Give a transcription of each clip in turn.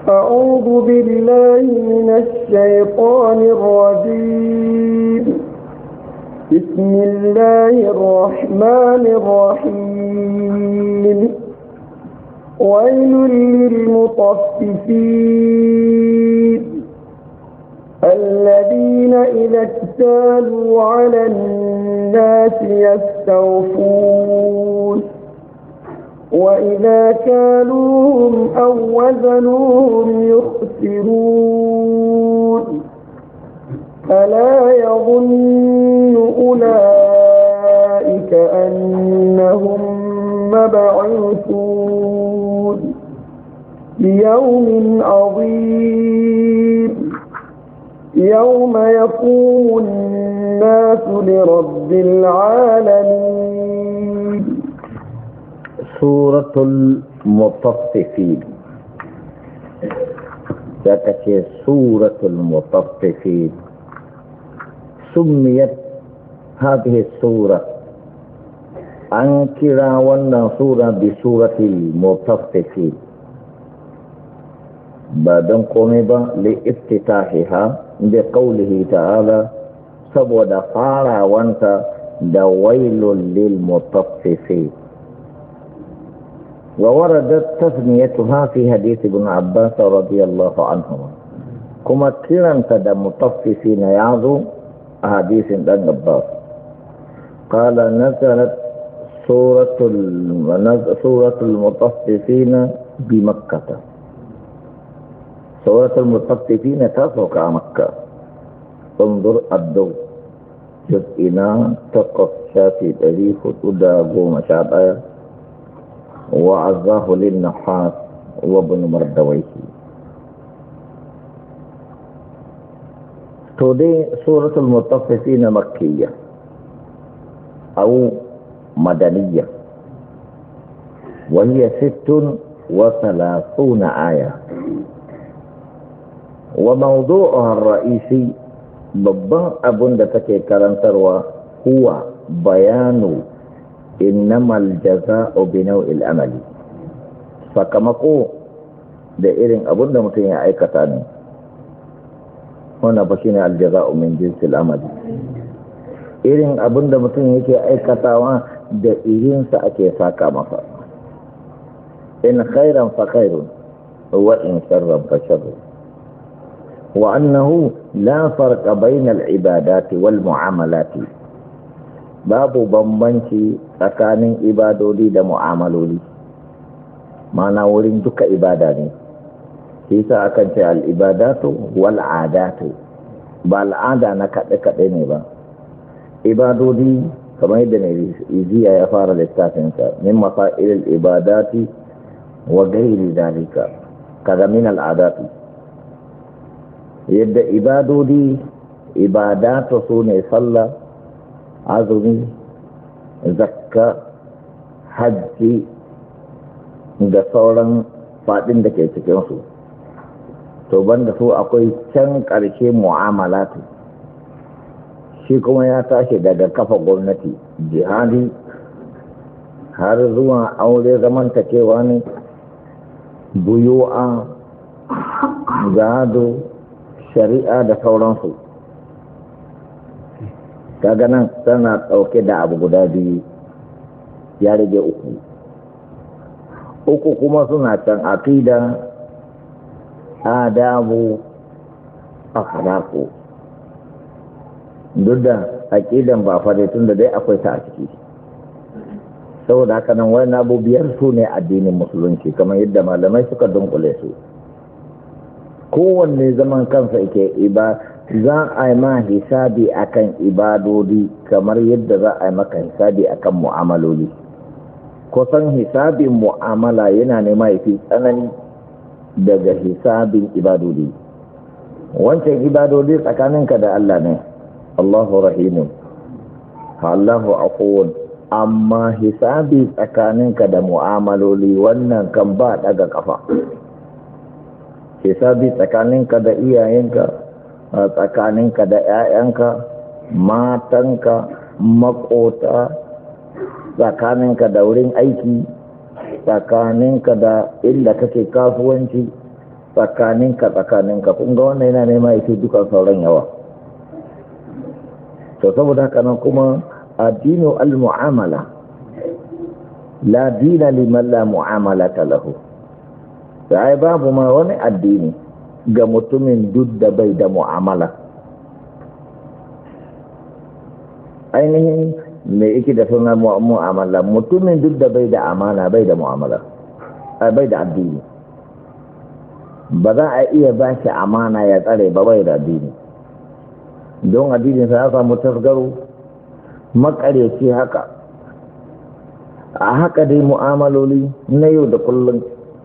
أعوذ بالله من الشيطان الرجيم. بسم الله الرحمن الرحيم. ويل للمطففين الذين إذا اكتالوا على الناس يستوفون وإذا كالوهم أو وزنوهم يخسرون ألا يظن أولئك أنهم مبعوثون ليوم عظيم يوم يقوم الناس لرب العالمين. سورة المطففين. ذاتك سورة المطففين. سميت هذه السورة أنكرا وانا سورة بسورة المطففين بعدن قومبا لافتتاحها بقوله تعالى سبود فارا وانت دويل للمطففين. ووردت تسميتها في حديث ابن عباس رضي الله عنهما كما كيران تدى مطففين يعظوا حديث ابن عباس قال نزلت سورة المطففين بمكة. سورة المطففين تسوق مكة. انظر الدو جزئنا تقصى في تاريخ تدابو مشابه وعزاه للنحاس وابن مردويه. تودي سورة المطففين مكية أو مدنية وهي 36 آية. وموضوعها الرئيسي babban abun da take karantarwa huwa bayanu innamal jaza'u bi naw'il amali, sakamako da irin abun da mutum ya aikata ne. Wannan ba shine aljaza'u min jinsil amali, irin abun da mutum yake aikatawa da irinsa ake saka masa. In khairan fa khairun wa in sharran fa sharrun. وأنه لا فرق بين العبادات والمعاملات. باب بمبنشي تكانين عبادولي دا معاملولي معنى ورين دك عباداني كيسا أكن العبادات والعادات بالعادة نكتني با عبادولي كما يدني إزيا يفار للتاسنسا من مسائل العبادات وغير ذلك كذا من العادات. yadda ibadodi ibadatu su ne sallah, azumi, zakka, hajji da sauran fadin da ke cikinsu. To banda su akwai can ƙarshe mu'amalatu, shi kuma ya tashi daga kafa gwamnati, jihadi har zuwa aure zamantakewa ne, buyu'a, gado, shari'a da sauransu. Kaga nan tana ɗauke da abu guda biyu, ya rage uku kuma suna can aqida, adabu, akhlaqu. Duk da aqidan ba fare tun da dai akwai ta a ciki. Saboda haka nan wani abu biyar su ne addinin musulunci kamar yadda malamai suka dunkule su. Kowanne zaman kansa yake za a yi ma hisabi akan ibadodi kamar yadda za a yi maka hisabi akan mu'amaloli. Kusan hisabin mu'amala yana nema ya fi tsanani daga hisabin ibadodi. Wancan ibadodi tsakaninka da Allah ne, Allahu rahimun, Allahu afuwun, amma hisabi tsakaninka da mu'amaloli wannan kan ba daga kafa. Hisabi tsakaninka da iyayenka, tsakaninka da 'ya'yanka, matanka, makota, tsakaninka da wurin aiki, tsakaninka da inda kake kasuwanci, tsakaninka kun ga wannan yana nema ya fi dukan sauran yawa. To saboda haka nan kuma addinu al-mu'amala la dina liman la mu'amalata lahu. Sai babu ma wani addini ga mutumin duk da bai da mu'amala. Ainihin me yake da suna mu'amala, mutumin duk da bai da amana bai da mu'amala, bai da addini. Ba za a iya ba shi amana ya tsare ba bai da addini, don addininsa ya samu tasgaro makareci haka. A haka dai mu'amaloli na yau da kullum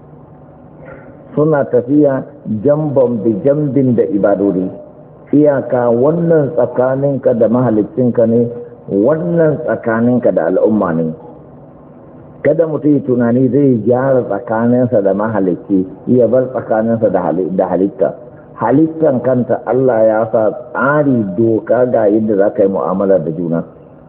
suna tafiya jambon da jambin da ibadodi. Iyaka wannan tsakaninka da mahalicinka ne, wannan tsakaninka da al'umma ne. Kada mutum yi tunani zai gyara tsakaninsa da mahalicci, iya bar tsakaninsa da halitta. Halittan kanta Allah ya sa tsari doka ga yadda za ka yi mu'amala da juna.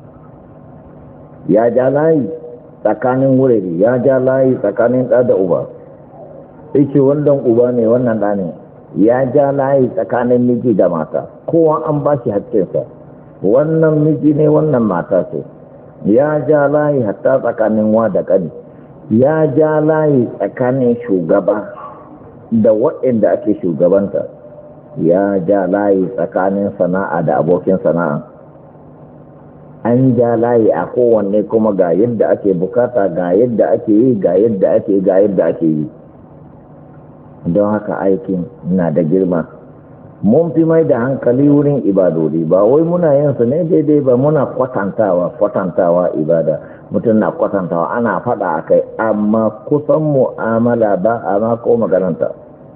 Ya ja layi tsakanin wurare, ya ja layi tsakanin ɗa da uba. Yake wannan uba ne wannan ɗa ne. Ya ja layi tsakanin miji da mata, kowa an ba shi haƙƙinsa. Wannan miji ne wannan mata ce. Ya ja layi hatta tsakanin wa da ƙani. Ya ja layi tsakanin shugaba da waɗanda ake shugabanta. Ya ja layi tsakanin sana'a da abokin sana'a. An ja layi a kowanne kuma ga yadda ake bukata, ga yadda ake yi, ga yadda ake yi. Don haka aikin na da girma. Mun fi mai da hankali wurin ibadodi, ba wai muna yin su ne daidai ba, muna kwatantawa ibada. Mutum na kwatantawa ana faɗa a kai, amma kusan mu'amala ba a ma ko magananta.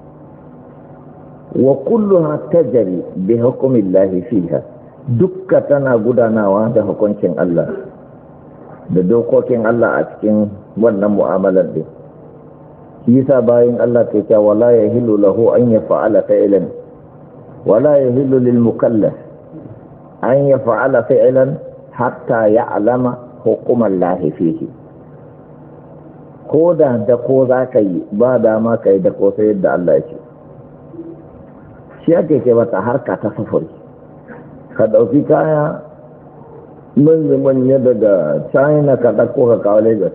Wa kulluha tajri bi hukmillahi fiha, dukka tana gudanawa da hukuncin Allah da dokokin Allah a cikin wannan mu'amalar din. Yasa bayin Allah ke cewa wala yahillu lahu an yaf'ala fi'lan wala yahillu lil mukallaf an yaf'ala fi'lan hatta ya'lama hukmallahi fihi. Ko da ko za ka yi ba dama ka yi da ko sai yadda Allah ya ce. Shi ake ce mata harka ta sufuri. Ka ɗauki kaya manya-manya daga China ka ɗauko ka kawo Lagos,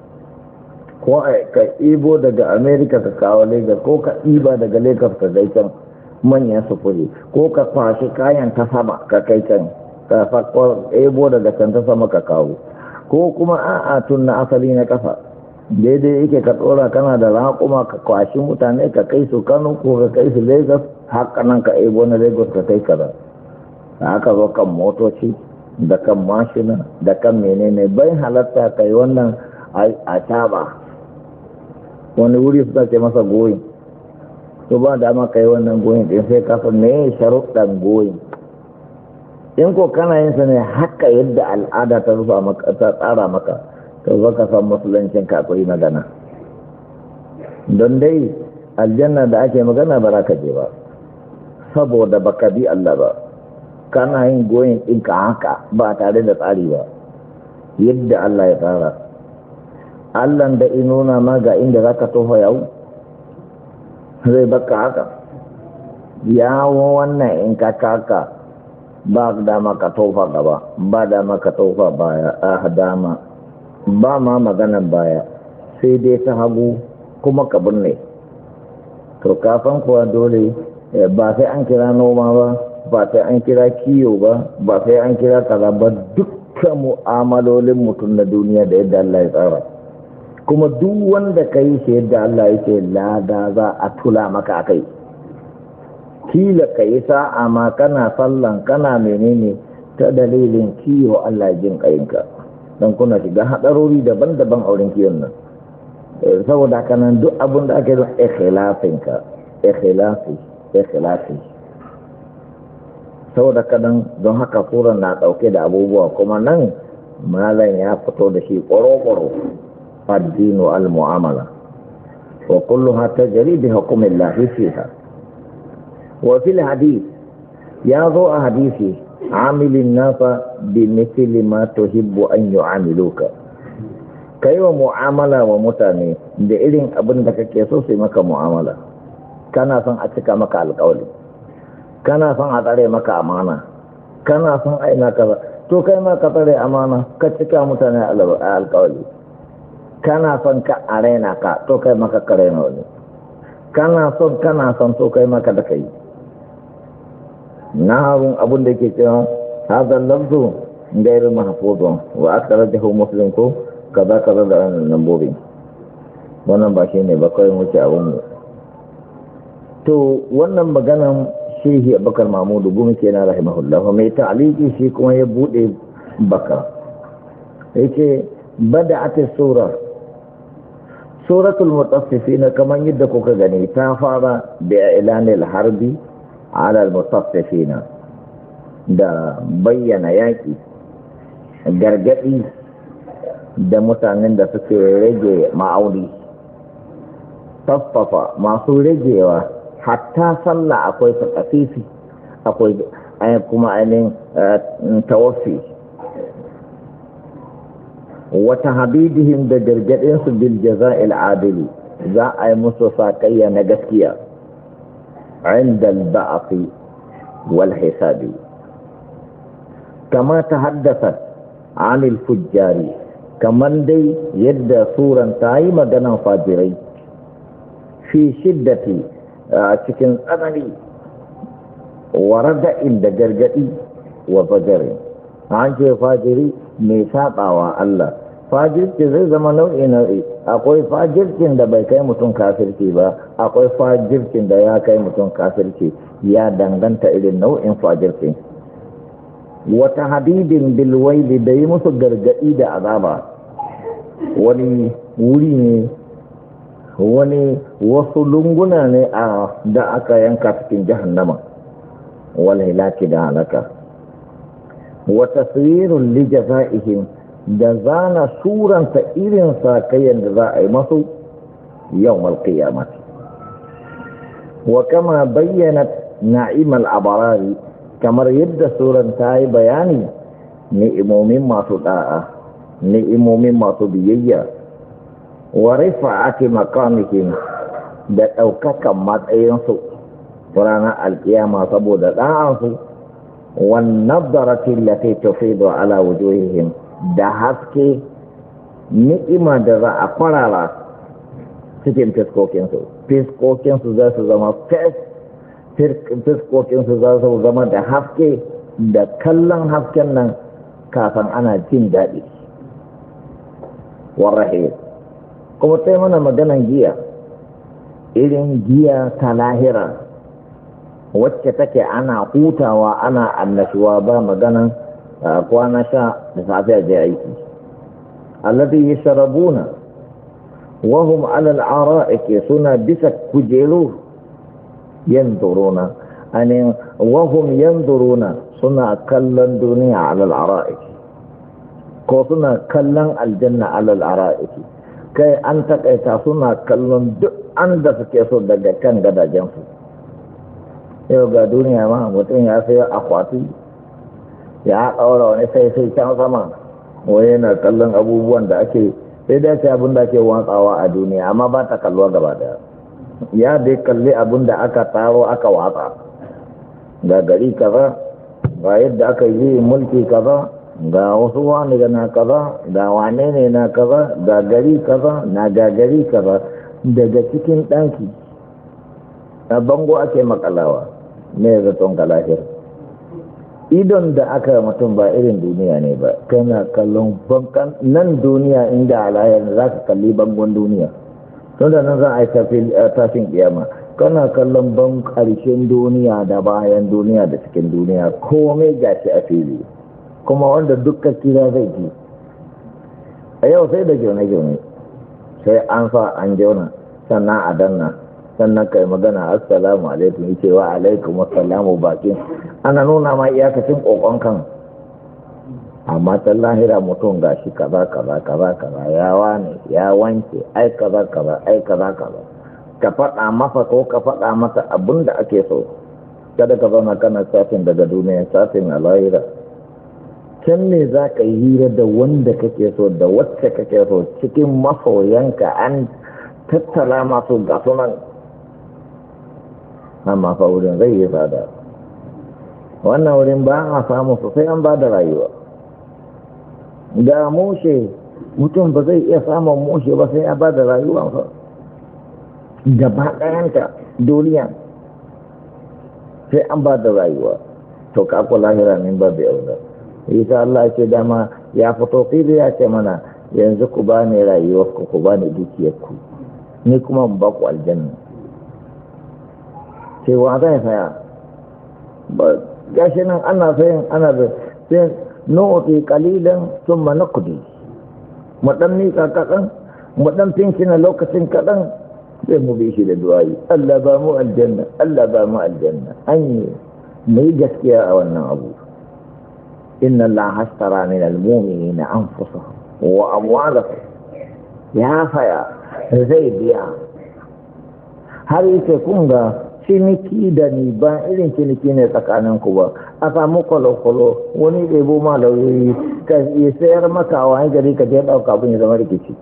ko ka ibo daga America ka kawo Lagos, ko ka iba daga Lagos ka kai can manyan sufuri, ko ka kwashi kayan ta sama ka kai can, ka ibo daga can ta sama ka kawo, ko kuma a'a tun na asali na kafa daidai yake ka tsora kana da raƙuma ka kwashi mutane ka kai su Kano ko ka kai su Lagos, haka nan ka ibo na Lagos ka kai kaza. Haka zo kan motoci da kan mashina da kan menene bai halatta kai wannan a taba wani wuri suka ce masa goyin, to ba dama kai wannan goyin din sai ka san me sharuɗan goyin. In ko kana yin sa ne haka yadda al'ada ta rufa maka ta tsara maka, to zaka san musuluncin ka akwai magana. Don dai aljanna da ake magana ba za ka je ba saboda baka bi Allah ba. Kana yin goyin ɗinka haka ba tare da tsari ba yadda Allah ya tsara. Allah da inuna ma ga inda za ka tofa yau zai baka haka yawo wannan in ka kaka ba dama ka tofa gaba, ba dama ka tofa baya, dama ba ma maganan baya sai dai ta hagu kuma ka binne. To kafin kuwa dole ba sai an kira noma ba sai an kira kiyo ba sai an kira kaza ba, dukkan mu'amalolin mutum na duniya da yadda Allah ya tsara. Kuma duk wanda ka yi shi yadda Allah ya ce lada za a tula maka akai. Kila ka yi sa'a ma kana sallan kana menene ta dalilin kiyo Allah jin kayinka, don kuna shiga haɗarori daban-daban auren kiyon nan. Saboda kanan duk abin da ake don ikhlasi saboda kadan don haka suran na dauke da abubuwa, kuma nan malam ya fito da shi ƙoro-ƙoro. Addinu al-mu'amala wa kulluha tajri bi hukmillahi fiha. Wa fil hadith ya zo a hadisi amilin nasa bi mithli ma tuhibbu an yu'amiluka, kai wa mu'amala wa mutane da irin abin da kake so su maka mu'amala. kana son a cika maka alƙawari, kana son a tsare maka amana, kana son aina kaza, to kai ma ka tsare amana ka cika mutane alƙawari. Kana son ka a raina ka, to kai maka ka raina wani. Kana son to kai maka da kai. Na harun abin da ke cewa hadar lafzu gairu mahfuzun wa akhrajahu Muslim ko kaza da wannan lambobi. Wannan ba shi ne ba kawai wuce abin mu. To wannan maganan Shehi Abubakar Mahmudu Gumi kenan rahimahullah, mai ta'aliki shi kuma ya bude baka. Yace bada'at suratul mutaffifin kaman yadda kuka gani ta fara bi ilanil harbi ala al-mutaffifin, da bayyana yaki, gargadi da mutanen da suke rage ma'auni, taffafa masu ragewa, hatta sallah akwai takafifi, akwai kuma ainihin tawaffi, wata habibihim da gargadinsu bil jaza'il adili, za a yi musu saƙayya na gaskiya inda al-ba'afi wal hisabi, kama ta haddasa anil fujjari, kamar dai yadda suran ta yi maganan fajirai fi shiddati a cikin tsanani wa rada'in da gargadi wa fajari. An ce fajiri mai saɓawa Allah, fajirci zai zama nau'i akwai fajircin da bai kai mutum kafirci ba, akwai fajircin da ya kai mutum kafirci, ya danganta irin nau'in fajirci. Wata hadidin bilwaili da yi musu gargadi da azaba, wani wuri ne, wani wasu lunguna ne da aka yanka cikin jahannama, wal hilaki da halaka. Wa taswirun li jaza'ihim, da zana suranta irin sakayen da za a yi masu yawmal qiyamah. Wa kama bayyana na'imal abarari, kamar yadda suran ta yi bayani ni'imomin masu da'a, ni'imomin masu biyayya, wa rifa'ati maqamihim, da ɗaukakan matsayinsu ranar alkiyama saboda da'ansu, wan nadarati allati tufidu ala wujuhihim, da haske ni'ima da za a kwarara cikin fiskokinsu za su zama fiskokinsu za su zama da haske, da kallon hasken nan kafin ana jin daɗi. Warrahe kuma sai mana maganan giya, irin giya ta lahira wacce take ana hutawa ana annashuwa, ba maganan kwana sha da safiya je aiki. Alladhi yashrabuna wa hum 'ala al-ara'iki, suna bisa kujeru, yanzuruna anin wa hum yanzuruna, suna kallon duniya 'ala al-ara'iki, ko suna kallon aljanna 'ala al-ara'iki. Kai an takaita suna kallon duk an da suke so daga kan gadajensu. Yau ga duniya ma mutum ya sayo akwati ya ɗaura wani sai can sama, wani yana kallon abubuwan da ake, sai da ce abin da ake watsawa a duniya, amma ba ta kalluwa gaba daya. Ya dai kalli abin da aka taro aka watsa, ga gari kaza, ga yadda aka yi mulki kaza, ga wasu wani na kaza, ga wane ne na kaza, ga gari kaza na ga gari kaza. Daga cikin ɗanki a bango ake makalawa, ne zaton ka lahir. Idon da aka mutum ba irin duniya ne ba, kana kallon bankan nan duniya, inda alayar za ka kalli bangon duniya, tun da nan za a yi tashin kiyama, kana kallon ban ƙarshen duniya da bayan duniya da cikin duniya, komai gashi a fili, kuma wanda dukkan kira zai ji. A yau sai da gyone-gyone, sai an sa an jauna, sannan a danna, sannan kai magana assalamu alaikum, yi cewa alaikum assalamu bakin, ana nuna ma iyakacin kokon kan. Amma ta lahira mutum gashi kaza ya wane ya wanke, ai kaza ka faɗa masa ko ka faɗa masa abin da ake so. Kada ka zauna kana safin daga duniya, safin a lahira. Can ne za ka yi hira da wanda kake so da wacce kake so, cikin masoyanka an tattala masu gasunan. amma fa wurin zai yi tsada. Wannan wurin ba a samu sosai an ba da rayuwa. Da mushe mutum ba zai iya samun mushe ba sai ya ba da rayuwa gaba ɗayanta duniya sai an ba da rayuwa. To kako lahira min ba da yauda. Isa Allah ce dama ya fito fili ya ce mana yanzu ku ba ni rayuwarku ku ba ni dukiyarku ni kuma ba ku aljanna. Cewa zai saya ba gashi nan ana sayin ana da sai nu'ti qalilan thumma naqdi mu dan mika kadan mu dan finkina lokacin kadan sai mu bi shi da du'a'i Allah ba mu aljanna Allah ba mu aljanna an mai gaskiya a wannan abu. Inna Allah hashtara min al-mu'minina anfusahum wa amwalahum ya faya zai biya har yake kun ga ciniki da ni ba irin ciniki ne tsakaninku ba a samu kwalo-kwalo wani ɗebo ma lauyoyi ka yi sayar maka a wani gari ka je ɗauka abin ya zama rikici.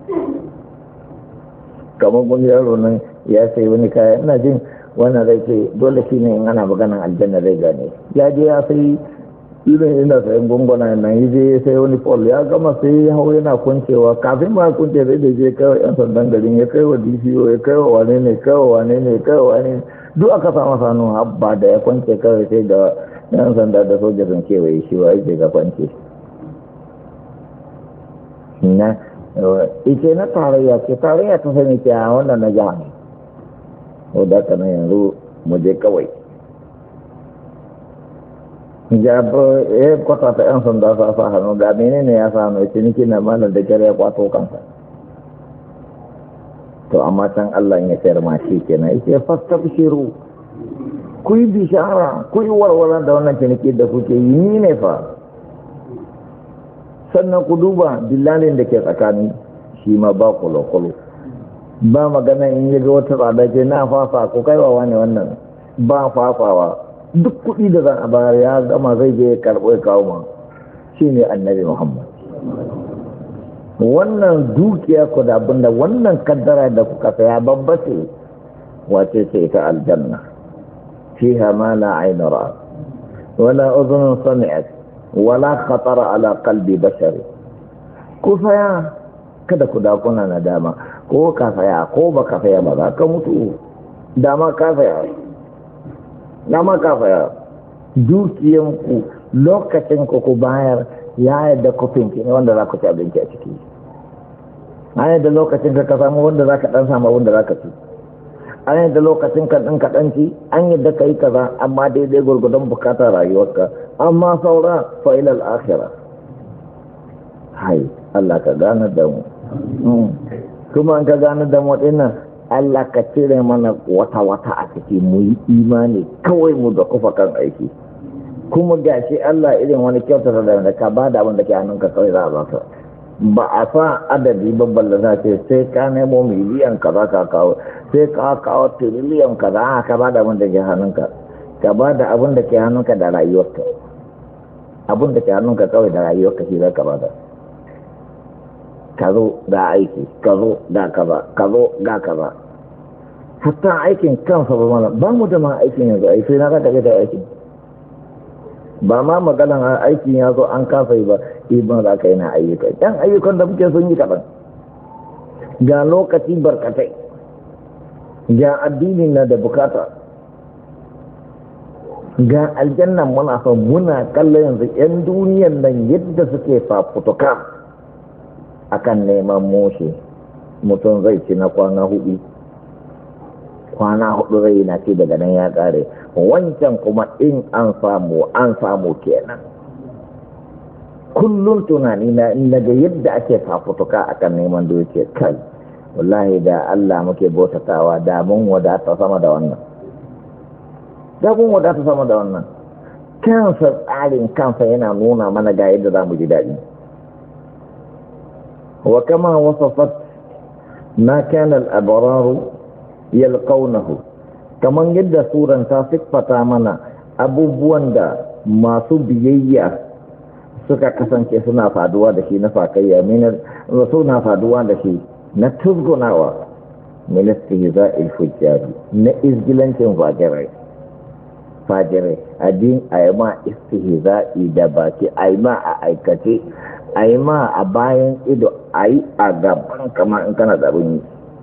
Kamar kun yaro nan ya sai wani kaya ina jin wannan zai ce dole shi ne in ana maganan aljanna zai gane ya je ya sai irin ina sayan gunguna nan yi je sai wani pol ya gama sai ya hau yana kuncewa kafin ma kunce zai da je kai wa yan sandan garin ya kai wa DCO ya kai wa wane ne kai wa wane ne kai wa wane duk aka sa masa hannu habba da ya kwance kawai sai da yan sanda da soja sun kewaye shi wa yake ga kwance na ita na tarayya ce tarayya ta sani ke a wannan na jiha ne wadda ka na yanzu mu je kawai ya kwata ta yan sanda sa hannu ga menene ya sa hannu ciniki na malar da kyar ya kwato kansa. To amma can Allah ya sayar ma shi kenan yake fastabshiru ku yi bishara ku yi warwara da wannan ciniki da kuke yi ni ne fa. Sannan ku duba dillalin da ke tsakani shi ma ba kulo-kulo ba magana in yi ga wata tsada ce na fafa ku kaiwa ne wannan ba fafawa duk kuɗi da zan a bayar ya gama zai je karɓo ya kawo ma shi ne annabi Muhammad. Wannan dukiya ku da abinda wannan kaddara da kuka saya babba ce wace ce ta aljanna fiha ma la ayn ra'at wala udhun sami'at wala khatara ala qalbi bashari. Ku saya kada ku da kuna nadama ko ka saya ko baka saya ba za ka mutu dama ka saya dukiyanku lokacin ku bayar ya yadda kofin ne wanda za ku ci abinci a ciki an yadda lokacin ka samu wanda za ka dan samu wanda za ka ci an yadda lokacin ka ɗan kaɗan ci an yadda ka yi kaza amma daidai gwargwadon bukatar rayuwarka amma saura fa'ilal akhira hai Allah ka gane da mu kuma an ka gane da mu dinnan Allah ka cire mana wata-wata a ciki mu yi imani kawai mu da kufa kan aiki kuma gashi Allah irin wani kyautar da ka ba da abin da ke hannunka kawai za a baka ba a sa adadi babban da za ce sai ka nemo miliyan kaza ka kawo sai ka kawo tiriliyan kaza ka ba da abin da ke hannunka ka ba da abin da ke hannunka da rayuwarka abin da ke hannunka kawai da rayuwarka shi za ka ba da ka zo ga aiki ka zo ga kaza ka zo ga kaza hatta aikin kansa ba mana ba mu da ma aikin yanzu aiki na ka tafi da aikin ba ma maganan aikin ya zo an kafa yi ba ibin za ka yi na ayyuka yan ayyukan da muke sun yi kaɗan ga lokaci barkatai ga addini na da bukata ga aljannan muna son muna kallon yanzu yan duniyan nan yadda suke fafutuka akan neman moshe mutum zai ci na kwana hudu zai na ci daga nan ya kare wancan kuma in an samu kenan kullum tunani na daga yadda ake fafutuka akan neman doke kai wallahi da Allah muke bautatawa da mun wadata sama da wannan kansa tsarin kansa yana nuna mana ga yadda za mu ji daɗi. وكما وصفت ما كان الأبرار يلقونه كما يدى سورة تاسق منا abubuwan da masu biyayya suka kasance suna faduwa da shi na fakayya suna faduwa da shi na tuzgunawa min istihza'il fujjari na izgilancin fajirai addin ayma istihza'i da baki ayma a aikace ayma a bayan ido ayi a gaban kama in kana da runi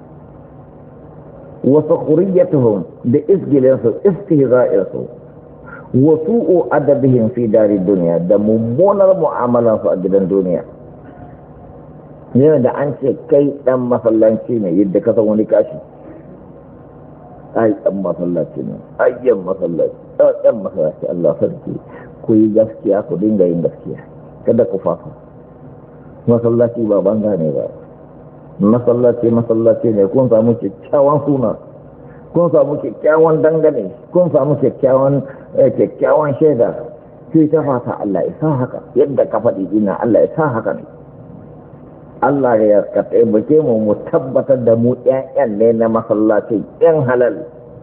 wa sakhriyatuhum da izgilansu istihza'irsu wa su'u adabihim fi dari dunya da mummunar mu'amalansu a gidan duniya yana da an ce kai dan masallaci ne yadda ka san wani kashi ai dan masallaci ne ayyan masallaci dan masallaci Allah sarki ku yi gaskiya ku dinga yin gaskiya kada ku fafa masallaci ba banga ne ba masallaci ne kun samu kyakkyawan suna kun samu kyakkyawan dangane kun samu kyakkyawan shaida sai ta fata Allah ya sa haka yadda ka faɗi ina Allah ya sa haka ne Allah ya taimake mu tabbatar da mu ƴaƴan ne na masallaci ƴan halal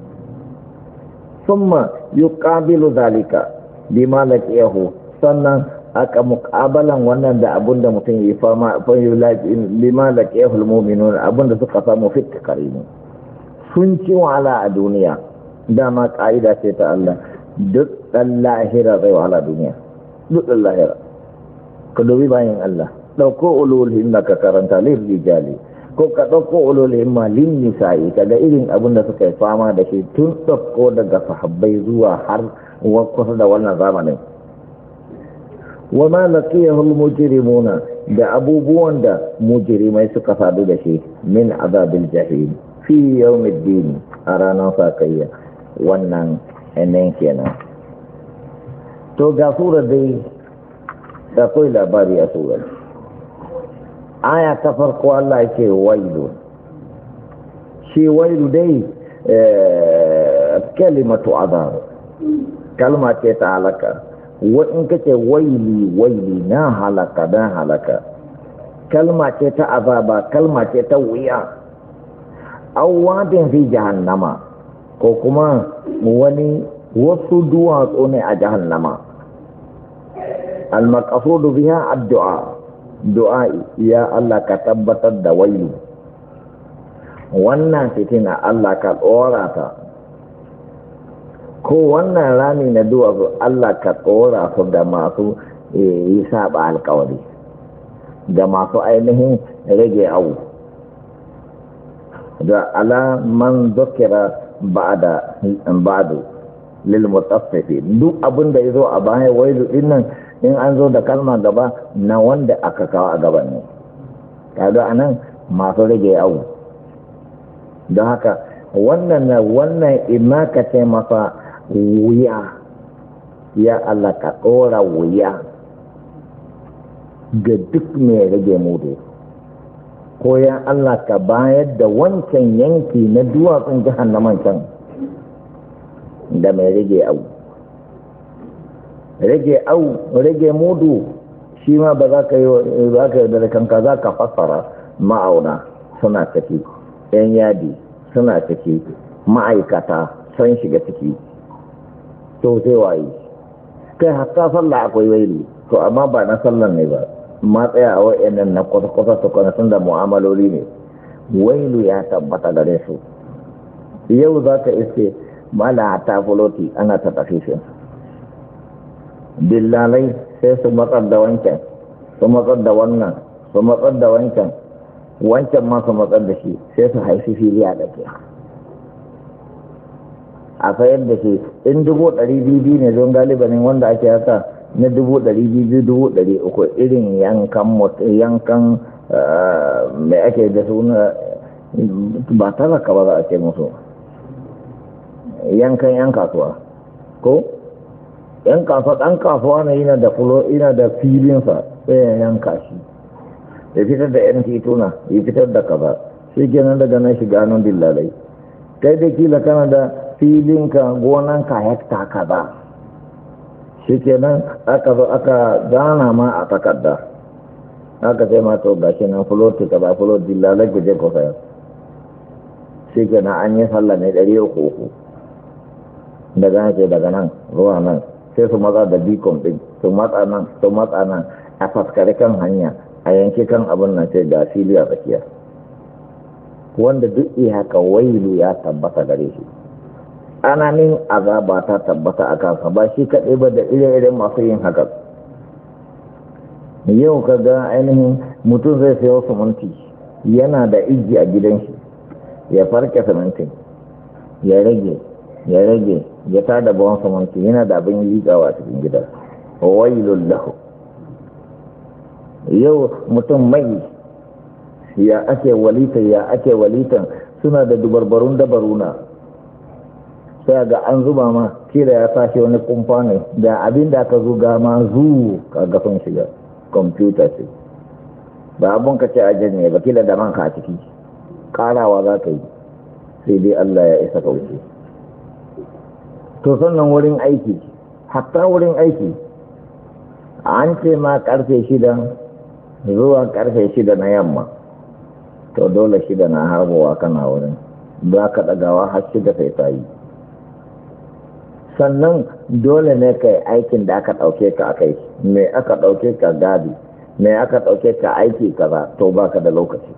summa yuqabilu zalika bima laqiyahu sannan aka muqabalan wannan da abunda mutum yi fama fa bima laqiyahu almu'minun abunda suka samu fit karimu sun ci wahala a duniya dama ka'ida ce ta Allah duk dan lahira zai wahala duniya duk dan lahira ka dubi bayan Allah ɗauko ulul himma ka karanta lil rijali ko ka ɗauko ulul himma lin nisa'i kaga irin abin da suka yi fama da shi tun ɗauko daga sahabbai zuwa har kusa da wannan zamanin wa ma laqiyahu al-mujrimuna da abubuwan da mujrimai suka sadu da shi min azabil jahim fi yawmiddin a ranar sakayya wannan anan kenan to ga surar dai da kai labari a surar aya ta farko Allah yake wailu shi wailu dai kalimatu azab kalma ce ta halaka wa in kace waili na halaka kalma ce ta azaba kalma ce ta wuya awadin fi jahannama ko kuma wasu duwatsu ne a jahannama al-maqsudu biha ad-du'a du'a'i ya Allah ka tabbatar da wailu wannan fitina Allah ka tsora ta ko wannan rami na duwatsu Allah ka tsora su da masu yi saba alkawari da masu ainihin rage awu da ala man zukira ba'du lil mutaffifin duk abin da yazo a baya wailu dinnan in an zo da kalma gaba na wanda aka kawo a gaban ne kaga anan masu rage awu don haka wannan imma ka ce masa wuya ya Allah ka ɗora wuya ga duk mai rage mudu ko ya Allah ka bayar da wancan yanki na duwatsun jahannaman can da mai rage awu rage mudu shi ma ba za ka yi da kanka za ka fassara ma'auna suna ciki yan yadi suna ciki ma'aikata sun shiga ciki to sai waye kai hatta sallah akwai waili to amma ba na sallan ne ba ma tsaya a wa'annan na kwata-kwata su kwana sun da mu'amaloli ne wailu ya tabbata gare su yau za ka iske mala ta fuloti ana ta tafi shi billalai sai su matsar da wancan su matsar da wannan su matsar da wancan ma su matsar da shi sai su haifi fili a ɗake a sayar da shi in 200,000 ne don galibanin wanda ake haka na 200,000 200,300 irin yankan mai ake da suna ba talaka ba za a ce musu yankan yan kasuwa ko yan kasuwa ɗan kasuwa na yana da fulo yana da filinsa sai ya yanka shi ya fitar da yan tituna ya fitar da kaza shi kenan daga nan shiga nan dillalai kai da kila kana da filinka gonanka hekta kaza shi kenan aka zo aka gana ma a takarda aka sai ma to gashi nan fuloti kaza fuloti dillalai guje ko sayar shi kenan an yi sallah ne 300 daga nan zuwa nan sai su matsa da bikon ɗin su matsa nan a faskari kan hanya a yanki kan abin nan sai ga fili a tsakiya wanda duk iya haka wailu ya tabbata gare shi, ananin azaba ta tabbata a kansa, ba shi kaɗai ba da ire-iren masu yin haka. Yau ka ga ainihin mutum zai sayo siminti, yana da iji a gidan shi, ya farke simintin ya rage ya tada buwan siminti, yana da abin liƙawa a cikin gida, wailul lahu. Yau mutum mai ya ake walitan suna da dubarbarun dabaruna, sai ga an zuba ma kira ya sashi wani kumfa ne da abin da aka zuga ma ka gafin shiga kwamfuta ce, ba abun ka ce a janye ba, kila da manka a ciki karawa za ka yi, sai dai Allah ya isa kauce. To sannan wurin aiki, hatta wurin aiki an ce ma karfe 6 zuwa karfe 6 na yamma, to dole 6 na harbowa kana wurin, za ka ɗagawa har 6 sai ta yi. Sannan dole ne ka yi aikin da aka ɗauke ka a kai, me aka ɗauke ka gadi, me aka ɗauke ka aiki kaza, to baka da lokaci.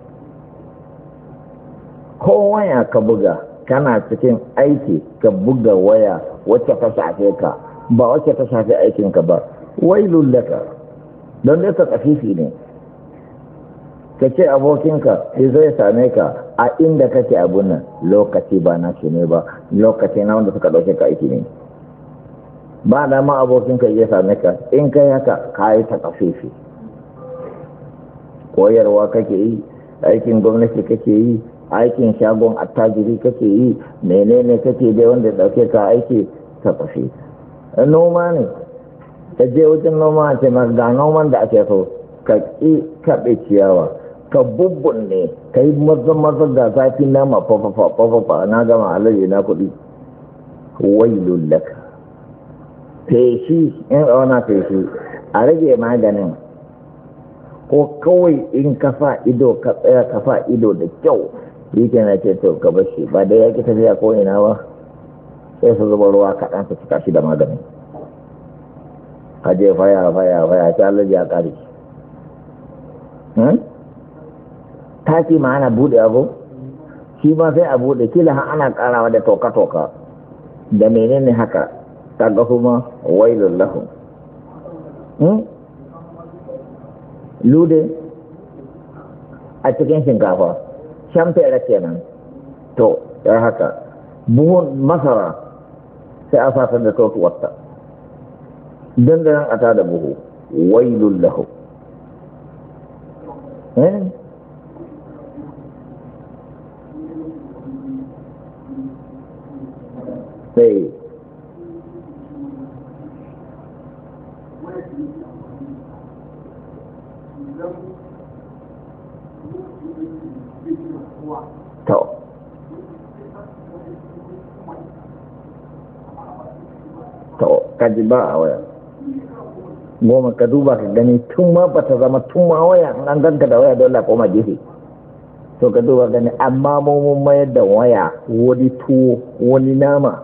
Ko waya ka buga, kana cikin aiki ka buga waya wacce ta shafe ka, ba wacce ta shafe aikinka ba, wailul laka, don dai ka kafifi ne. Ka ce abokinka zai same ka a inda kake abun nan, lokaci ba na shi ne ba, lokaci na wanda suka ɗauke ka aiki ne. Ba da ma abokinka ya same ka, in kai haka ka yi ta kafifi. Koyarwa kake yi, aikin gwamnati kake yi, aikin shagon attajiri kake yi, menene kake dai wanda ɗauke ka aiki ta kafifi. Noma ne, ka je wajen noma a ce ga noman da ake so, ka ƙi kaɓe ciyawa, ka bubbunne, ka yi maza da zafi nama fafafa na gama alaji na kuɗi. Wailul laka. Feshi, in auna feshi, a rage maganin, ko kawai in ka sa ido, ka tsaya ka sa ido da kyau, yake na ce to ka bashi, ba da ya ki tafiya ko ina ba, sai su zuba ruwa kaɗan su cika shi da maganin. Ka je faya, ta alaji ya ƙare. Taki ma ana bude abu, shi ma sai a bude, kila ana karawa da toka-toka da menene haka, kaga kuma wailul lahu. Lude a cikin shinkafa, shamfera kenan, to ya haka, buhun masara sai a fasar da totuwarta, dandanan a tada buhu, wailul lahu. Sai kaji ba a waya goma, ka duba ka gani tun ma ba ta zama tun ma waya, an ganta da waya dole koma gefe, to ka duba gani, amma mun mayar da waya wani tuwo wani nama,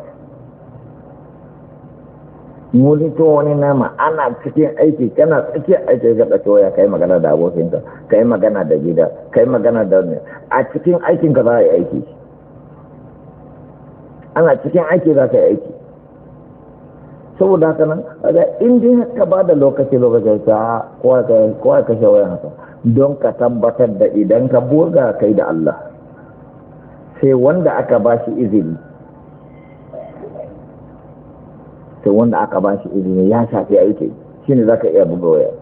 wani nama. Ana cikin aiki, kana tsakiyar aiki ka ɗauki waya, ka yi magana da abokinka, ka yi magana da gida, ka yi magana da wani, a cikin aikinka za a yi aiki, ana cikin aiki za ka yi aiki. Saboda haka nan, in dai ka ba da lokaci ta kowa ka shawaya haka, don ka tabbatar da idan ka burga kai da Allah, sai wanda aka ba shi izini, ya shafi aiki, shi ne za ka iya buga waya.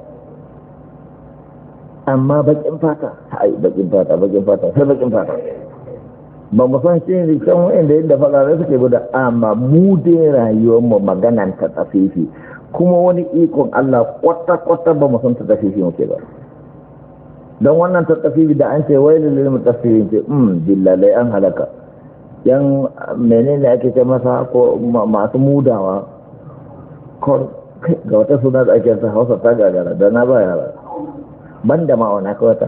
Amma bakin fata, sai bakin fata. Ba mu san shi ne kan wa'inda yadda faɗaɗa suke guda, amma mu dai rayuwarmu maganan ta tafifi, kuma wani ikon Allah kwata-kwata ba mu san ta tafifi muke ba. Don wannan ta tafifi da an ce wai lalai mu tafifi ce, dillalai an halaka. Yan menene ake ce masa ko masu mudawa, ga wata suna da ake sa Hausa ta gagara, da na ba yara. Ban da ma'auna kawata.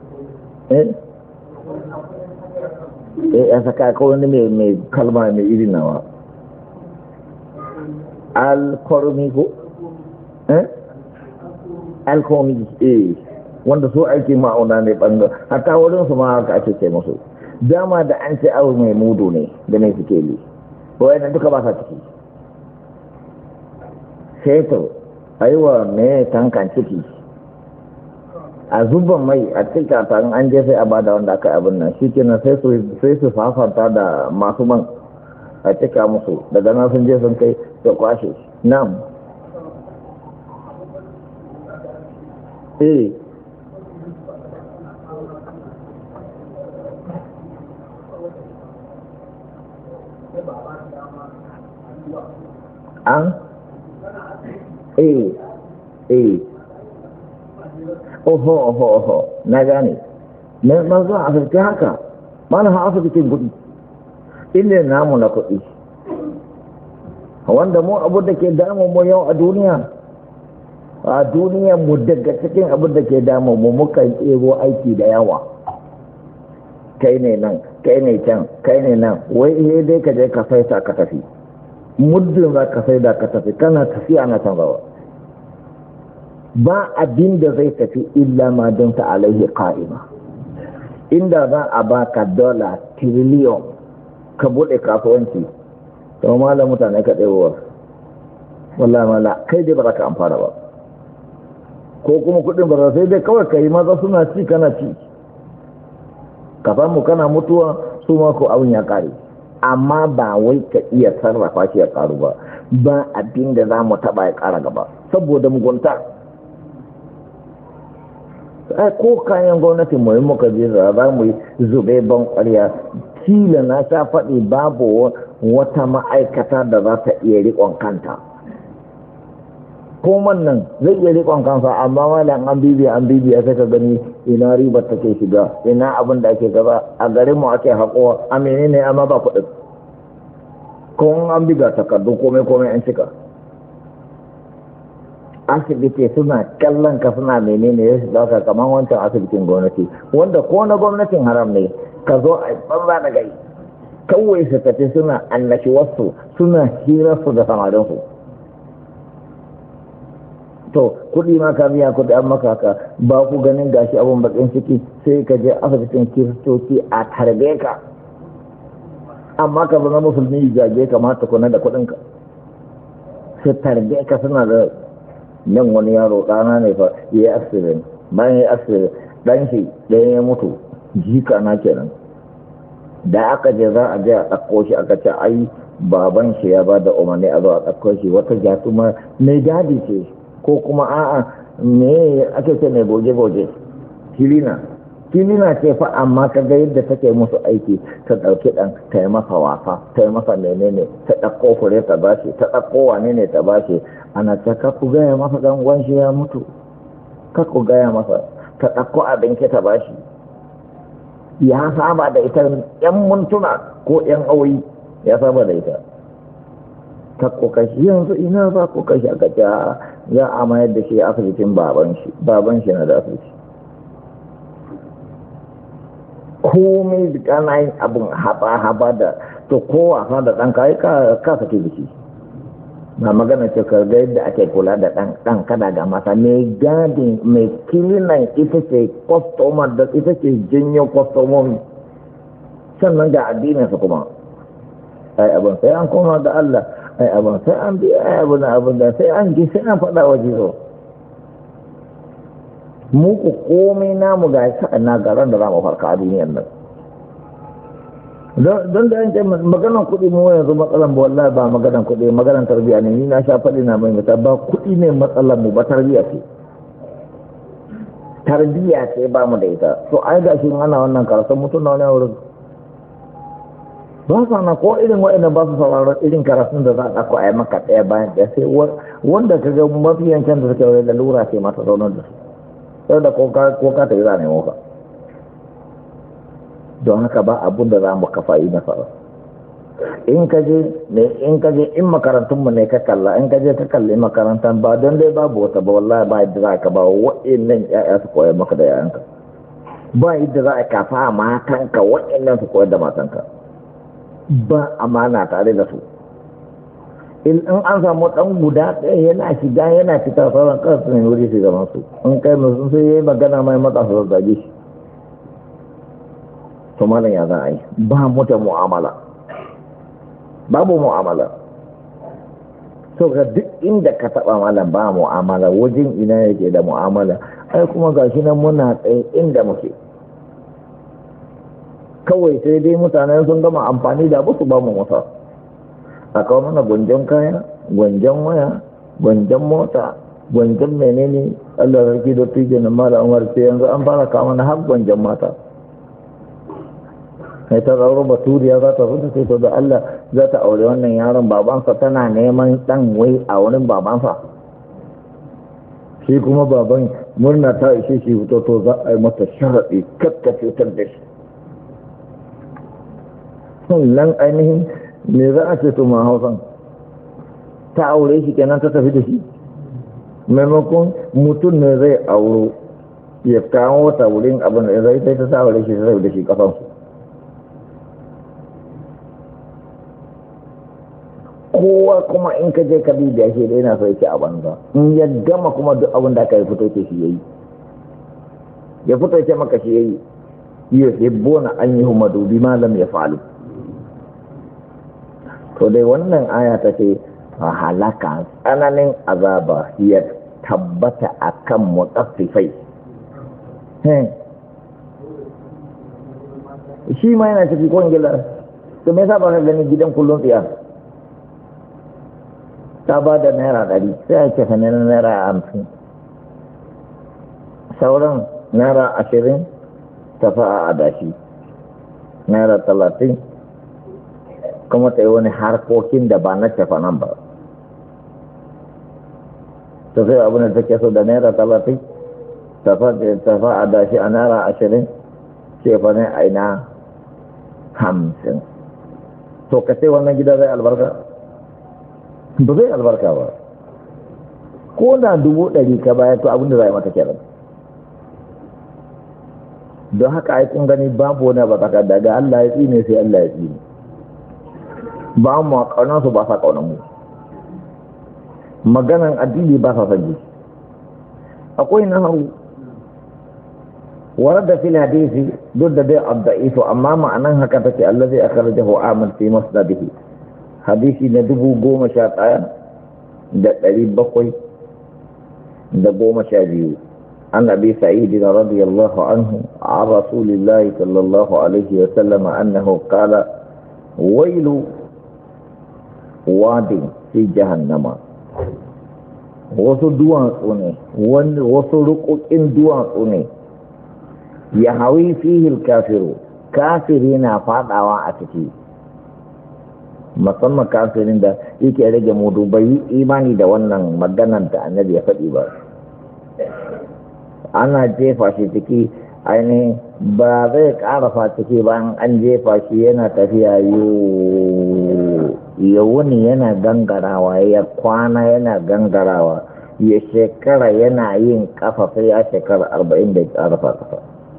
Ya saka ko wani mai kalma mai irin nawa, alkormi ko alkomi wanda so aiki ma'auna ne ɓanga, hatta wurin su ma haka ake ce musu, dama da an ce abu mai mudu ne da mai sikeli wayannan duka ba sa ciki. Sai to aiwa me tankan ciki a zuban mai a cika ta an je sai a bada wanda aka abin nan shi kenan sai su fafanta da masu man a cika musu daga nan sun je sun kai da kwashe nan an oho na gane na zuwa asibiti haka mana ha asibitin kudi inda namu na kudi wanda mu abu da ke damu mu yau a duniya mu daga cikin abu da ke damu mu muka ɗebo aiki da yawa kai ne nan kai ne can kai ne nan wai ihe dai ka je ka saita ka tafi muddin za ka saida ka tafi kana tafiya na can rawa ba abin da zai tafi illa ma don ta alaihi qa'ima inda za a baka $1 trillion ka bude kasuwanci to malam mutane ka ɗewa wallahi mala kai dai ba za ka amfana ba ko kuma kudin ba sai dai kawai kai maza suna ci kana ci ka samu kana mutuwa su ma ko abin ya kare amma ba wai ka iya sarrafa shi ya karu ba abin da za mu taba ya kara gaba saboda mugunta ko kayan gwamnatin mu muka je za mu yi zube ban ƙwarya kila na sha faɗi babu wata ma'aikata da za ta iya riƙon kanta ko nan zai iya riƙon kansa amma malam an bibiya sai ka gani ina ribar take shiga ina abin da ake gaba a garin mu ake haƙowa a menene amma ba kuɗin ko an biga takardu komai an cika asibiti suna kallon ka suna menene ya dauka kamar wancan asibitin gwamnati wanda ko na gwamnatin haram ne ka zo a banza da gai kawai su tafi suna annashi wasu suna hirarsu da samarinsu to kudi ma ka biya kudi an maka ka ba ku ganin gashi abun bakin ciki sai ka je asibitin kiristoci a tarbe ka amma ka zama musulmi jage kamata kuna da kudinka su tarbe ka suna da nan wani yaro ɗana ne fa ya yi accident bayan ya yi accident ɗan shi ɗaya ya mutu jika na kenan da aka je za a je a ɗauko shi aka ce ai baban shi ya ba da umarni a zo a ɗauko shi wata jatuma mai gadi ce ko kuma a'a me ake ce mai goge-goge kilina ce fa amma ka ga yadda take musu aiki ta ɗauki ɗan ta yi masa wasa ta yi masa menene ta ɗauko fure ta bashi ta ɗauko wane ne ta bashi ana ce ka ku gaya masa ɗan gwanshi ya mutu ka ku gaya masa ta ɗauko abinci ta bashi ya saba da ita yan mintuna ko yan awoyi ya saba da ita ta kokashi yanzu ina za ku kashi aka ce za a mayar da shi asibitin baban shi na da asibiti komai da kana yin abin haba da to ko wasa da ɗan kayi ka sake biki na magana ce ka ga yadda ake kula da ɗan kada ga masa mai gadi mai kilinan ita ce kwastomar da ita ce janyo kwastomomi sannan ga addininsa kuma ai abin sai an koma da Allah ai abin sai an biya ai abin da sai an ji sai an faɗa wa jizo muku komai namu ga na garan da za mu farka a duniyar nan don da yanke maganan kuɗi mu yanzu matsalan ba wallahi ba maganan kuɗi maganan tarbiyya ne ni na sha faɗi na mai mata ba kuɗi ne matsalan mu ba tarbiyya ce ba mu da ita to ai ga shi ana wannan karatun mutum na wani wurin ba sa na ko irin wa'ina ba su sauraron irin karatun da za a ɗauko a yi maka ɗaya bayan ɗaya sai wanda ka ga mafi yankin da suke wani lalura ce mata zaunar da su sai da ko ka ta yi za a nemo ka don haka ba abun da za mu kafa yi nasara in ka je in makarantunmu ne ka kalla in ka je ka kalli makarantar ba don dai babu wata ba wallahi ba yadda za ka ba wa'innan ya'ya su koyar maka da yayanka ba yadda za a kafa matanka wa'innan su koyar da matanka ba amana tare da su in an samu dan guda ɗaya yana shiga yana fita sauran kansu ne wuri su zaman su in kai musu sai yi magana mai matsa su zage shi to malam ya za a yi ba mu da mu'amala babu mu'amala to ga duk inda ka taba malam ba mu'amala wajen ina yake da mu'amala ai kuma gashi nan muna tsaye inda muke kawai sai dai mutane sun gama amfani da abu su ba mu mota a kawo mana gwanjon kaya gwanjon waya gwanjon mota gwanjon menene Allah sarki da tuje na mala umar sai yanzu an fara kawo mana har gwanjon mata sai ta zauro baturiya za ta rubuta sai to da Allah za ta aure wannan yaron babansa tana neman dan wai a wurin babansa shi kuma baban murna ta ishe shi fito to za a yi mata sharaɗi kakka cutar da shi nan ainihin me za a ce to ma hausan ta aure shi kenan ta tafi da shi maimakon mutum ne zai auro ya kawo ta wurin abin da zai ta aure shi zai da shi kafansu kowa kuma in ka je ka bi da shi dai na so yake a banza in ya gama kuma duk abin da aka yi fito ce shi yayi ya fito ce maka shi yayi yuhibbuna an yuhmadu bima lam yaf'alu to dai wannan aya ta ce halaka tsananin azaba ya tabbata akan mutaffifai shi ma yana ciki kwangilar to me yasa ba ka gani gidan kullum tsiya ta ba da naira 100 sai a ce na naira 50 sauran naira 20 ta fa'a adashi naira 30 kuma ta yi wani harkokin da ba na cefa nan ba ta sai abin da take so da naira 30 ta fa'a adashi a naira 20 cefa ne a ina 50 to ka sai wannan gida zai albarka ba zai albarka ba ko da 100,000 ka bayar to abinda zai mata kenan don haka ai kun gani babu wani ba tsaka daga Allah ya tsine sai Allah ya tsine ba mu kaunar su ba sa kaunar mu maganan addini ba sa sanji akwai na hau ورد في الحديث ضد بيع الضعيف أما معنى هكذا الذي أخرجه عامل في مسنده حديثي ندبو قوم شاطئا دا قريب بقوي دا قوم شاجيو عن أبي سعيد رضي الله عنه عن رسول الله صلى الله عليه وسلم أنه قال ويل واد في جهنم wasu duwatsu ne wasu rukukin duwatsu ne ya hawi fihil kafiru kafiri na fadawa a ciki musamman kafirin da yake rage mudu bai yi imani da wannan maganar da annabi ya faɗi ba ana jefa shi ciki ainihin ba zai ƙarafa ciki bayan an jefa shi yana tafiya ya wuni yana gangarawa ya kwana yana gangarawa ya shekara yana yin kafa sai ya shekara 40 da ƙarafa kafa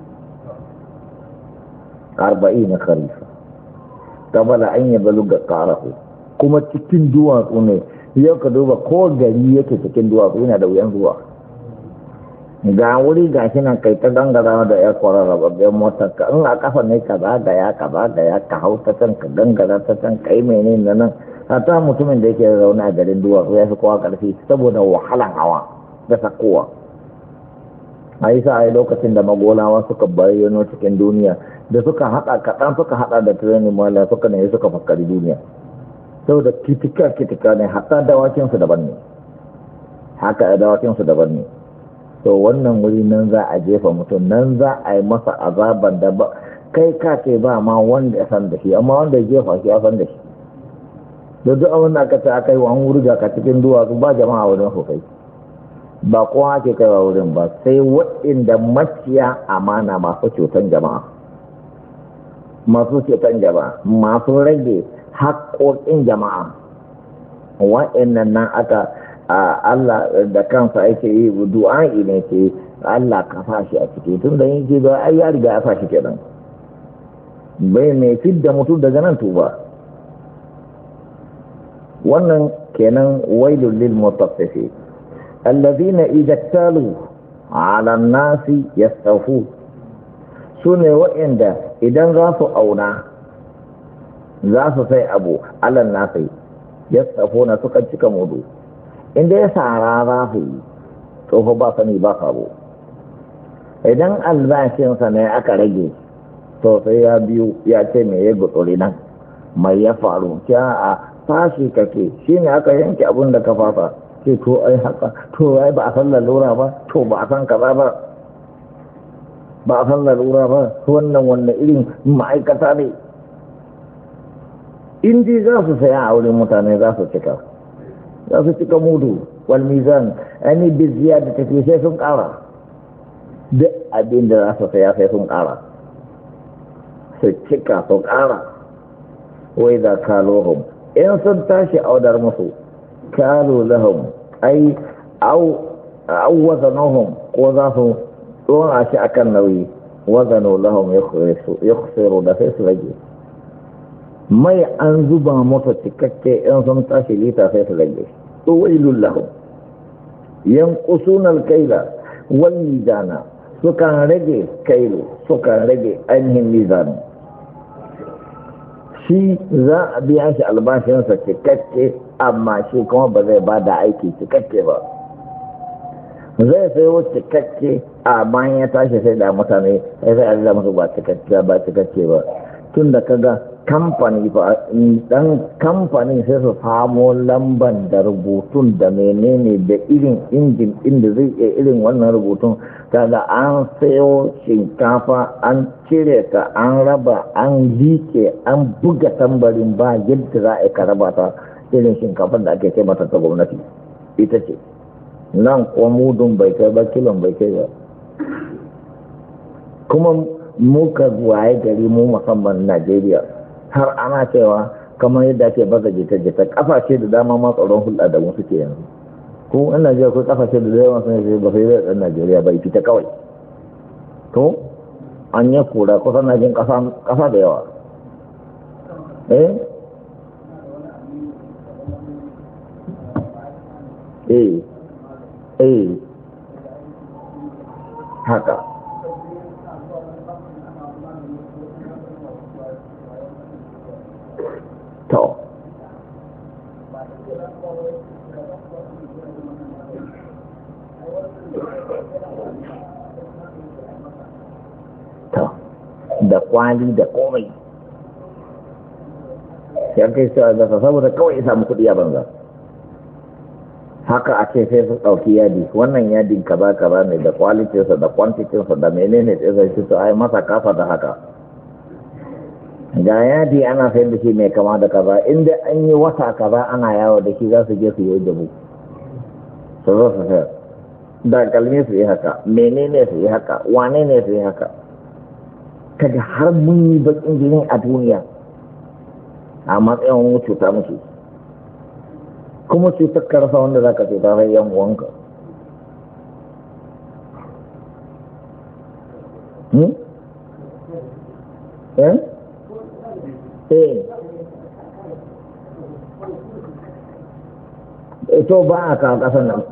40 kharifa kabala an yi baluga ƙarafu kuma cikin duwatsu ne yau ka duba ko gari yake cikin duwatsu yana da wuyan zuwa ga wuri ga shi nan kai ta gangara da ya kwararra babban motar ka in a kafa ne ka zagaya ka hau ta can ka gangara ta can ka yi mene na nan hata mutumin da yake zaune a garin duwatsu ya fi kowa karfi saboda wahalan hawa da sakowa a yi sa a yi lokacin da magolawa suka bayyano cikin duniya da suka haɗa kaɗan suka haɗa da training mala suka ne suka fakari duniya saboda kitika ne hatta dawakinsu daban ne haka dawakinsu daban ne to wannan wuri nan za a jefa mutum nan za a yi masa azaban da ba kai ka ce ba ma wanda ya san da shi amma wanda ya jefa shi ya san da shi da duk abin da aka ce aka yi wa an wurga ka cikin duwatsu ba jama'a wurin su kai ba kowa ke kaiwa wurin ba sai waɗanda maciya amana masu cutan jama'a masu rage haƙoƙin jama'a waɗannan nan aka Allah da kansa yake yi du'a'i ne ce Allah ka fashi a ciki tun da yake ba ai ya riga ya fashi kenan bai mai fidda mutum daga nan tuba wannan kenan wailul lil mutaffifin alladhina idza talu ala an-nasi yastawfu su ne waɗanda idan za su auna za su sai abu alan nasai ya tsafo na suka cika mudu inda ya sara za su yi tsofa ba sani ba sabo idan albashinsa ne aka rage to sai ya biyu ya ce me ya gutsuri nan mai ya faru kya a fashi kake shi ne aka yanke abin da ka fafa ce to ai haka to ai ba a san lalura ba to ba a san kaza ba ba a san lalura ba wannan irin ma'aikata ne in ji za su saya a wurin mutane za su cika mudu wal mizan ani biziya da tafi sai sun kara duk abin da za su saya sai sun kara su cika su kara wai da kalohum in sun tashi audar musu kalo lahum ai au wazanuhum ko za su tsora shi akan nauyi wazanu lahum ya kusiru da sai su rage mai an zuba masa cikakke in sun tashi lita sai su rage tsawailun lahum yankusun alkaila wal mizana sukan rage kailu sukan rage ainihin mizanu shi za a biya shi albashinsa cikakke amma shi kuma ba zai ba da aiki cikakke ba zai sayo cikakke amma ya tashi sai da mutane sai a zama musu ba cikakke ba tun da kaga kamfani ba dan kamfanin sai su samo lamban da rubutun da menene da irin injin inda zai iya irin wannan rubutun kaga an sayo shinkafa an cire ta an raba an like an buga tambarin ba yadda za a ka raba ta irin shinkafar da ake ce mata ta gwamnati ita ce nan kuma mudun bai kai ba kilon bai kai ba kuma muka waye gari mu musamman Najeriya har ana cewa kamar yadda ake baza jita-jita kafashe da dama ma tsaron hulɗa da mu suke yanzu ko in Najeriya ko kafashe da dama sun yi ba sai da ɗan Najeriya bai fita kawai to an yi kura kusan na jin ƙasa da yawa haka to da kwali da komai sai kai sai da saboda kawai ya samu kudi a banza haka a ce sai su ɗauki yadi wannan yadin kaza ne da kwalitinsa da kwantitinsa da menene sai zai su ai masa kafa da haka ga yadi ana sayar da shi mai kama da kaza inda an yi wata kaza ana yawo da shi za su je su yi jabu su zo su sayar da kalmi su yi haka menene su yi haka wane ne su yi haka kaga har mun yi bakin jini a duniya a matsayin cuta muke kuma cutar karasa wanda za ka cuta sai yan uwanka ito ba a kawo kasan nan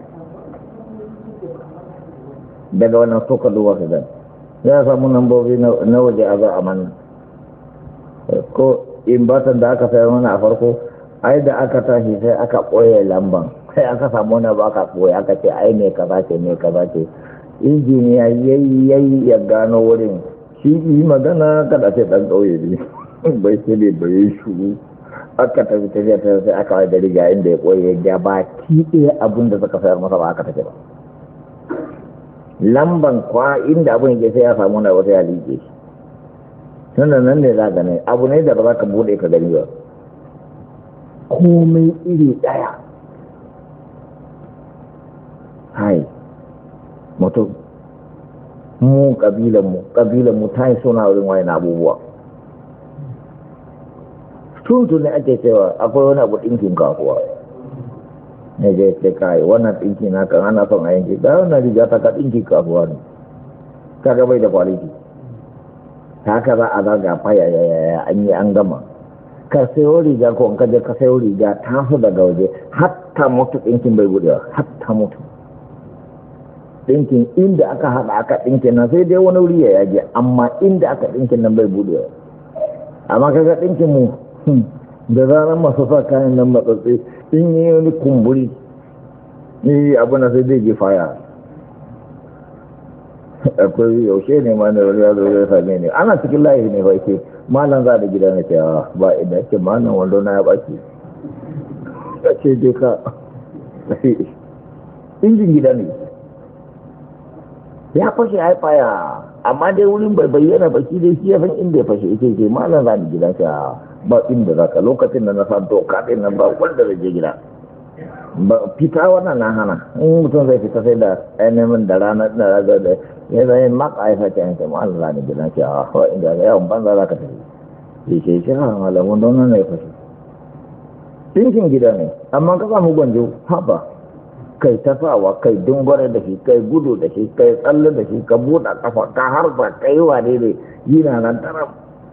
daga wannan suka duwa su dan ya samu nambobi na waje a zo a manna ko in batan da aka sayar mana a farko ai da aka tashi sai aka ɓoye lamban sai aka samu na ba ka ɓoye aka ce ai me kaza ce injiniya yayi ya gano wurin shi yi magana kada ce dan ƙauye ne bai sai ne bai shuru aka tafi tafiya ta sai aka wai da riga inda ya ɓoye ya ba ɗaya abin da suka sayar masa ba aka tafi ba lamban kwa inda abin yake sai ya samu na wata ya liƙe shi sannan nan ne za ka ne abu ne da ba za ka buɗe ka gani ba komai iri ɗaya hai mutum mu ƙabilanmu ta yi suna wurin wani abubuwa tuntun ne ake cewa akwai wani abu ɗinkin kakuwa ne je ce kai wannan ɗinki na kan ana son a yanki da wannan riga ta ka ɗinki kakuwa ne kaga bai da kwaliti haka za a zaga faya an yi an gama ka sayo riga ko in ka je ka sayo riga ta su daga waje hatta mutu ɗinkin bai buɗewa hatta mutu ɗinkin inda aka haɗa aka ɗinkin nan sai dai wani wuri ya yage, amma inda aka ɗinkin nan bai buɗewa. Amma kaga ɗinkin mu da zarar masu sa kayan nan matsatsi in yi wani kumburi ni abu na sai zai je faya. Akwai yaushe ne ma da wani ya zo ya same ni ana cikin layi ne bai ce malam za da gida na ce ba idan ce malam wando na ya baki ya ce je ka injin gida ne ya fashe ya faya, amma dai wurin bai bayyana ba shi dai shi ya san inda ya fashe ita ce malam za da gida ce ba inda za ka lokacin da na sa doka ɗin nan ba wanda zai je gida ba fita wannan na hana in mutum zai fita sai da ainihin da ranar da ragar da ya zai maka aifa ta yanke ma'ala za ni gidan ce a hawa inda ga yawon banza za ka tafi ya ce shi ha malamun don nan ya fashe ɗinkin gida ne amma ka samu gwanjo haɓa kai tafawa kai dungware da shi kai gudu da shi kai tsalle da shi ka buɗa kafa ka harba kai wane ne yana nan taram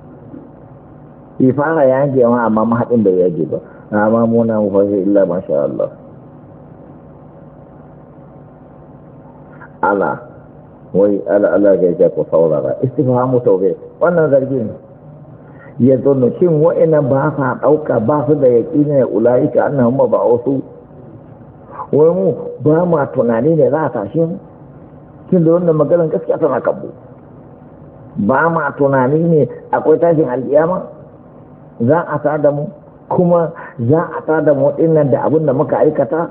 ya fara yage ma amma mahaɗin bai yage ba amma muna mu fashe illa masha Allah ala wai ala ga ya ku saurara istifhamu tawbe wannan zargi ne ya zonno shin wa'ina ba sa dauka ba su da yaqini ne ulaika annahum ba wasu wai mu ba ma tunani ne za ta tashi kin da wannan maganar gaskiya tana kabbu ba ma tunani ne akwai tashin alkiyama za a tada mu kuma za a tada mu dinnan da abin da muka aikata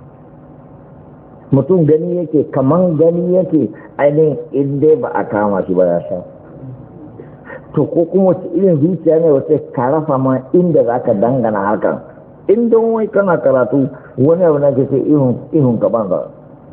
mutum gani yake kaman gani yake ainihin inda ba a kama shi ba ya sha to ko kuma wace irin zuciya ne wace ka rafa ma inda za ka dangana hakan inda wai kana karatu wani abu na ke ce ihun ka banza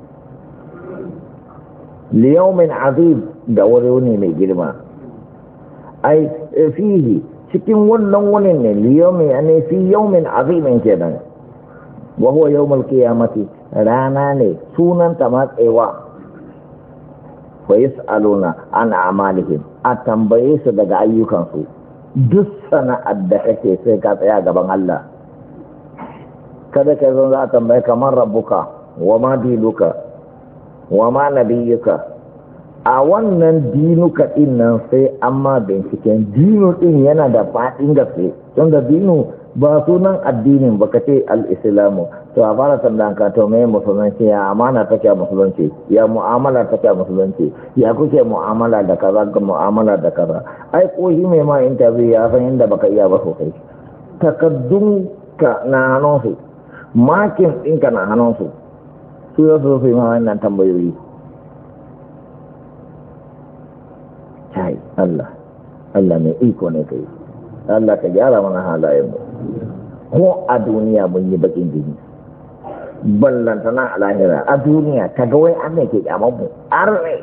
liyaumin azim da wani mai girma ai fihi cikin wannan wani ne liyaumin ne fi yaumin azimin kenan wa huwa yawmul qiyamati rana ne sunanta matsewa wa yas'aluna an a'malihim a tambaye su daga ayyukansu duk sana'ar da kake sai ka tsaya gaban Allah kada ka zo za a tambaye kamar rabbuka wa ma dinuka wa ma nabiyuka a wannan dinuka din nan sai amma binciken dinu din yana da faɗin gaske don da dinu ba sunan addinin ba ka ce al'islamu to a fara tambayanka to mai musulunci ya amana take a musulunci ya mu'amala take a musulunci ya kuke mu'amala da kaza ga mu'amala da kaza ai ko shi mai ma interview ya san inda baka iya ba sosai takaddun ka na hannunsu makin ɗinka na hannunsu su ya su yi ma wannan tambayoyi kai Allah mai iko ne kai Allah ka gyara mana halayenmu ko a duniya mun yi bakin jini ballantana a lahira a duniya ta ga wai an ne ke kyamanmu arne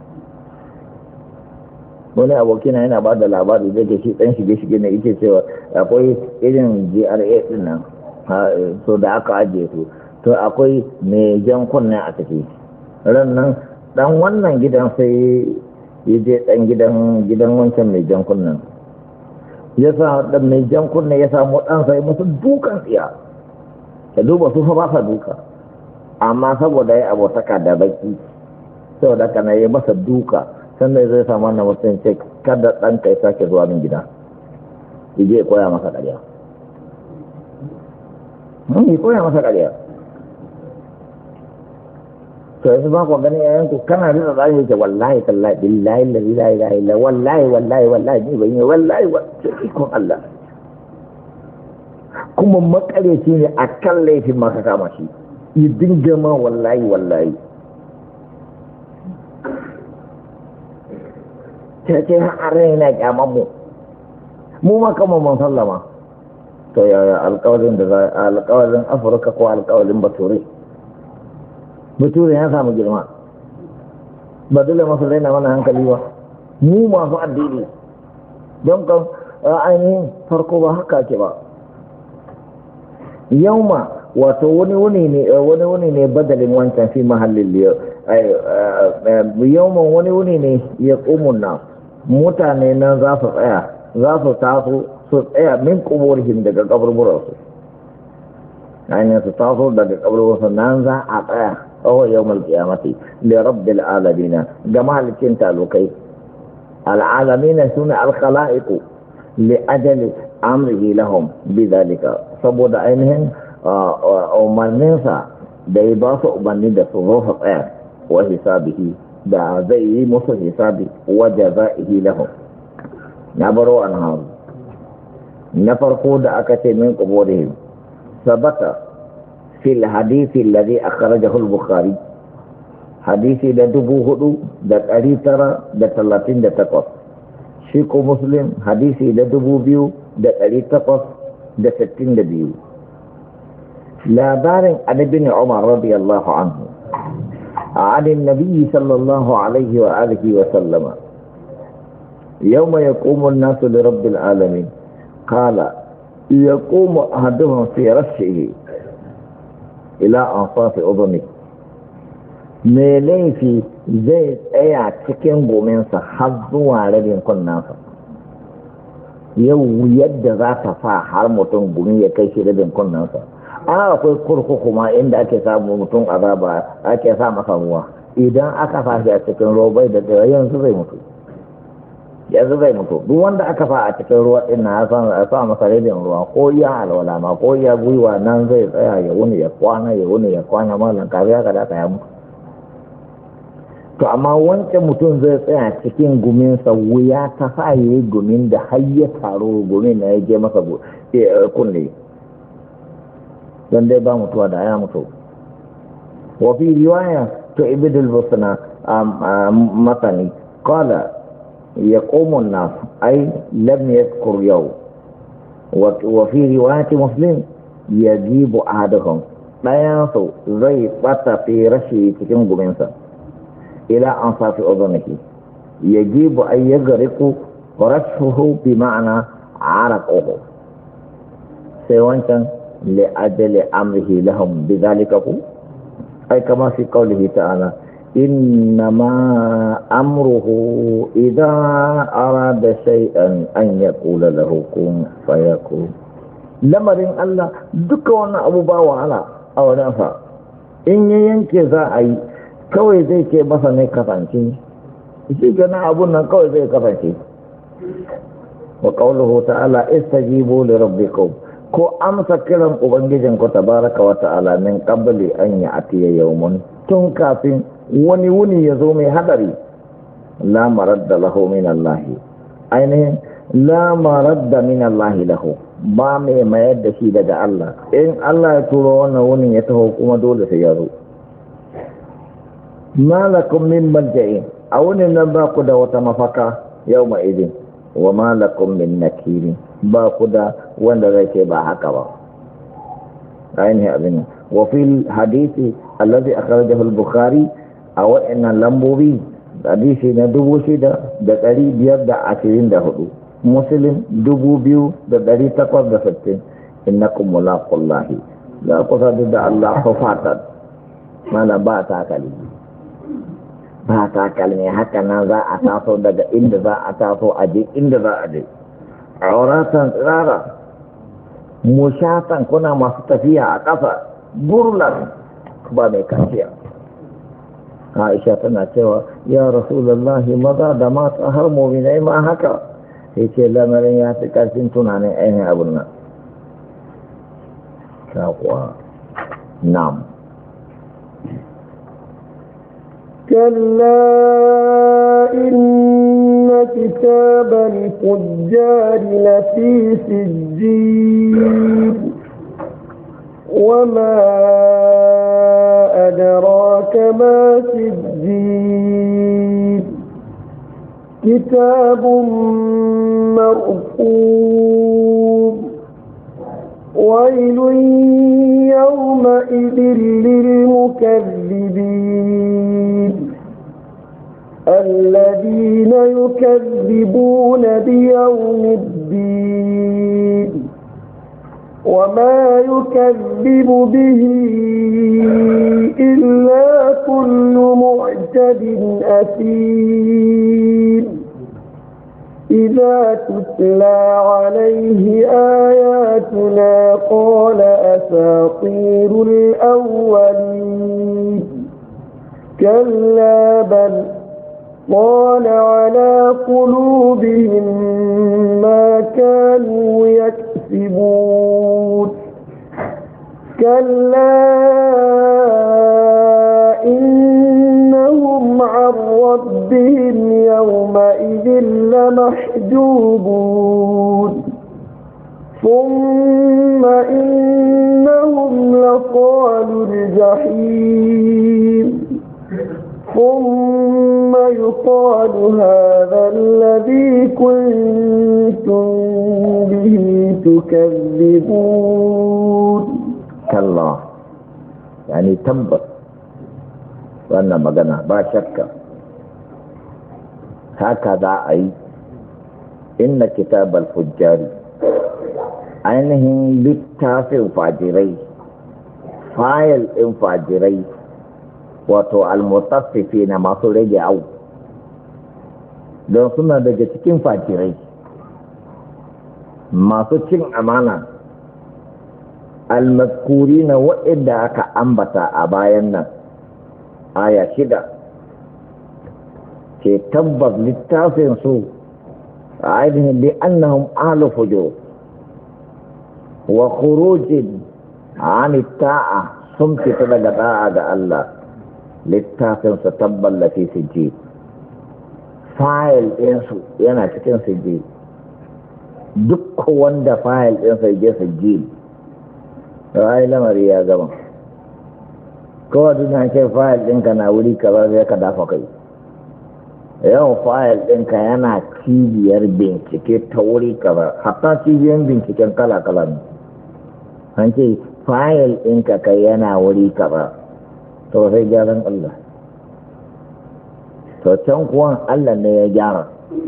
wani abokina yana ba da labari zai ke shi ɗan shige-shige na ita cewa akwai irin GRA ɗin nan so da aka ajiye su to akwai mai jan kunne a ciki ran nan ɗan wannan gidan sai ya je ɗan gidan wancan mai jan kunnen ya sa ɗan mai jan kunne ya samu ɗansa ya musu dukan tsiya ya duba su fa ba sa duka amma saboda ya abotaka da baki saboda kana ya masa duka sannan zai samu wannan mutum ce kada ɗan kai sake zuwa min gida ya je koya masa ƙarya ya koya masa ƙarya to yanzu ba ku gani yayin ku kana da zai yake wallahi tallahi billahi la ilaha illa wallahi ni bai ne wallahi ikon Allah kuma makareci ne akan laifin maka kama shi yi dinga ma wallahi ce har yana kyaman mu ma kama mun sallama to yaya alƙawarin da alƙawarin Afirka ko alƙawarin Bature ya samu girma ba dole masu raina mana hankali ba mu masu addini don kan ainihin farko ba haka ke ba yauma wato wani ne badalin wancan fi mahallin yauman wani ne ya ƙumun na mutane nan za su tsaya za su taso su tsaya min kuburhim daga kaburburarsu ainihin su taso daga kaburburarsu nan za a tsaya أو يوم القيامة لرب العالمين جمال كنت لكي العالمين سنة الخلائق لأجل أمره لهم بذلك سبود أينهم أمرنسا ديباس أمرنين سروف وحسابه da zai yi musu hisabi wa jaza'ihi lahum na baro an hawo na farko da aka ce min quburihim sabata fil hadisi alladhi akhrajahu al-bukhari hadisi da 4938 shi ko muslim hadisi da 2862 labarin ibn umar radiyallahu anhu عن النبي صلى الله عليه وآله وسلم يوم يقوم الناس لرب العالمين قال يقوم أحدهم في رشه إلى أنصاف أذنه ميلين في زيت أي تكين بومنسا حظوا على بينكم ناسا يو يد ذات فاحر متن بومي يكيشي لبينكم ناسا akwai kurkuku ma inda ake samu mutum azaba ake sa masa ruwa idan aka fashi a cikin robai da yanzu zai mutu duk wanda aka fa a cikin ruwa din na ya sa masa rabin ruwa ko ya alwala ma ko ya gwiwa nan zai tsaya ya wuni ya kwana malam kariya ka da ya mutu to amma wancan mutum zai tsaya cikin guminsa wuya ta sa yayi gumin da har ya taro gumin na ya je masa kunne don dai ba mutuwa da ya mutu wa fi riwaya to ibidul busna matani qala yaqumu an-nas ay lam yadhkur yaw wa fi riwayati muslim yajibu ahaduhum dayan su zai bata fi rashi cikin guminsa ila ansafi udhunihi yajibu ay yagriqu rashuhu bi ma'na araquhu sai wancan لأجل أمره لهم بذلك أي كما في قوله تعالى إنما أمره إذا أراد شيئا أن يقول له كن فيكون لمرين الله دكونا أبو باوالا أو نفا إن ينكي ذا kawai zai ce masa ne kasance shi gana abun nan kawai zai kasance wa qawluhu ta'ala istajibu li rabbikum ko amsa kiran ubangijin ku tabaraka wa ta'ala min qabli an ya'tiya yawmun tun kafin wani wuni ya zo mai hadari la maradda lahu min Allah ainihin la maradda min Allah lahu ba mai mayar da shi daga Allah in Allah ya turo wannan wunin ya taho kuma dole sai ya zo malakum min malja'in a wunin nan ba ku da wata mafaka yawma idin wa malakum min nakiri ba ku da wanda zai ce ba haka ba ainihin abin wa fil hadisi alladhi akhrajahu al-bukhari a wa'annan lambobi hadisi na 6524 muslim 2860 innakum mulaqullahi la qasadu da Allah fatan mana ba ta kalmi haka nan za a taso daga inda za a taso a je inda za a je auratan tsirara mushatan kuna masu tafiya a ƙasa burlan ba mai kaciya Aisha tana cewa ya Rasulullahi maza da mata har mu'minai ma haka sai ce lamarin ya fi ƙarfin tunanin ainihin abin nan kuwa nam كلا إن كتاب الفجار لفي سجين وما أدراك ما سجين كتاب مرقوم ويل يومئذ للمكذبين الذين يكذبون بيوم الدين وما يكذب به إلا كل معتد أثيم إذا تتلى عليه آياتنا قال أساطير الأولين كلا بل طال على قلوبهم ما كانوا يكسبون كلا إنهم عن ربهم يومئذ لمحجوبون ثم إنهم لصالوا الجحيم ثم يقال هذا الذي كنتم به تكذبون كلا يعني تنبت وأن مغنى با شك هكذا أي إن كتاب الفجار ainihin littafin fajirai fayil ɗin fajirai wato almutaffifi na masu rage au don suna daga cikin fajirai masu cin amana almaskuri na waɗanda aka ambata a bayan nan aya 6 ke tabbas littafin su a ainihin bi annahum ahlu fujur wa khurujin an ta'a sun fita daga da'a ga Allah littafin su tabballa fi sijji fayil ɗinsu yana cikin sijji duk wanda fayil ɗinsa ya sijji ra'ayi lamari ya gama kawai duniya ce fayil ɗinka na wuri ka ba zai ka dafa kai yawan fayil ɗinka yana cibiyar bincike ta wuri ka ba hatta cibiyar binciken kala-kala ne an ce fayil ɗinka kai yana wuri ka ba to sai gyaran Allah to can kuwa Allah ne ya gyara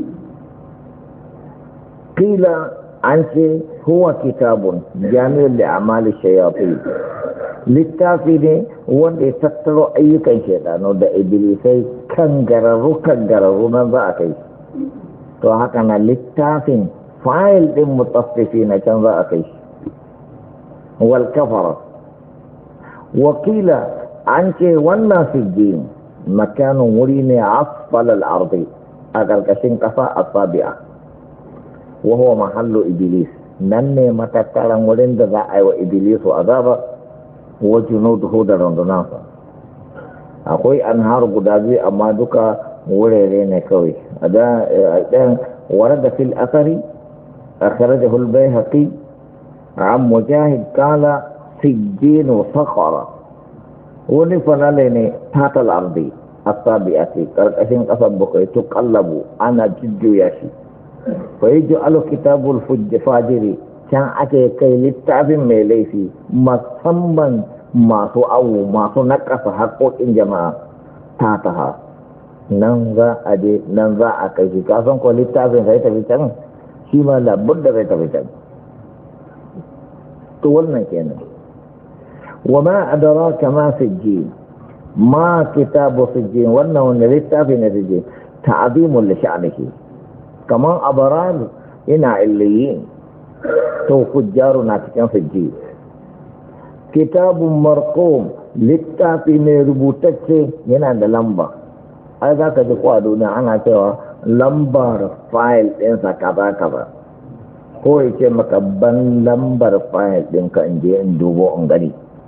kila an ce huwa kitabun jami'ul li'amali shayatin littafi ne wanda ya tattaro ayyukan shaidano da ibilisai kan gararru nan za a kai to haka na littafin fayil ɗin mutaffifi na can za a kai wal kafara wakila an ce wannan sijjin makanin wuri ne a asfalal ardi a ƙarƙashin ƙasa a sabi'a wa huwa mahallu iblis nan ne matattaran wurin da za a yi wa iblisu azaba wa junuduhu da rundunansa akwai anhar guda biyu amma duka wurare ne kawai a ɗan warada fil asari akhrajahu al-bayhaqi an mujahid qala sijjinu sakhara wani fanale ne tatal ardi asabi'ati karkashin kasar bakwai tuqallabu ana jujjuya shi fa yaj'alu kitabul fajiri can ake kai littafin mai laifi musamman masu awu masu nakasa haƙoƙin jama'a tataha nan za a je nan za a kai shi kasan ko littafin sai tafi can shi ma labar da zai tafi can to wannan kenan wa ma adraka ma sijjin ma kitabu sijjin wannan wanda littafi ne sijjin ta'zimul li sha'nihi kaman abrar ina illiyin to fujjaru na cikin sijjin kitabun marqum littafi ne rubutacce yana da lamba ai za ka ji ko a duniya ana cewa lambar fayil ɗinsa kaza ko ya ce maka ban lambar fayil ɗinka in je in dubo in gani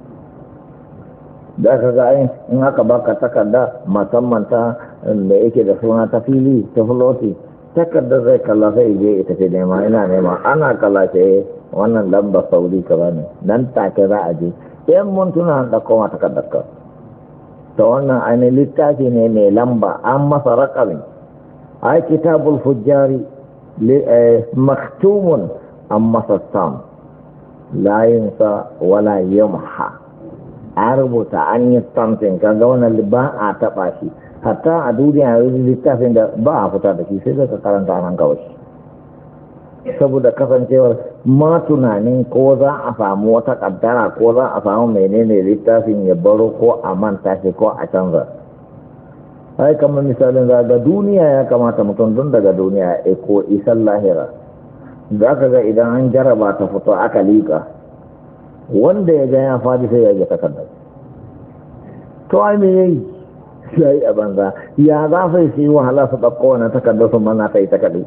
da ka ga in aka baka takarda musamman ta da yake da suna ta fili ta floti takardar zai kalla sai je ita ce nema ina nema ana kalla ce wannan lambar sauri kaza ne nan take za a je yan mun tuna da koma takardar ka ta wannan ainihin littafi ne mai lamba an masa raƙami a kitabul fujjari maktumun an masa sam layinsa wala yamha an rubuta an yi stamping kaga wannan ba a taɓa shi hatta a duniya yanzu littafin da ba a fita da shi sai zai ka karanta nan kawai saboda kasancewar ma tunanin ko za a samu wata kaddara ko za a samu menene littafin ya baro ko a manta shi ko a canza ai kamar misalin ga duniya ya kamata mutum tun daga duniya ya ko isan lahira za ka ga idan an jaraba ta fito aka liƙa wanda ya ga ya faɗi sai ya ga takardar to ai me yayi sai a banza ya za su yi wahala su ɗauko wani takardar su mana ta yi takardu.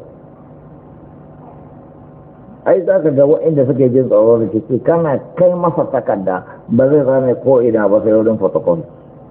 Ai za ka ga waɗanda suke jin tsoro da ciki kana kai masa takarda ba zai zame ko ina ba sai wurin photocopy,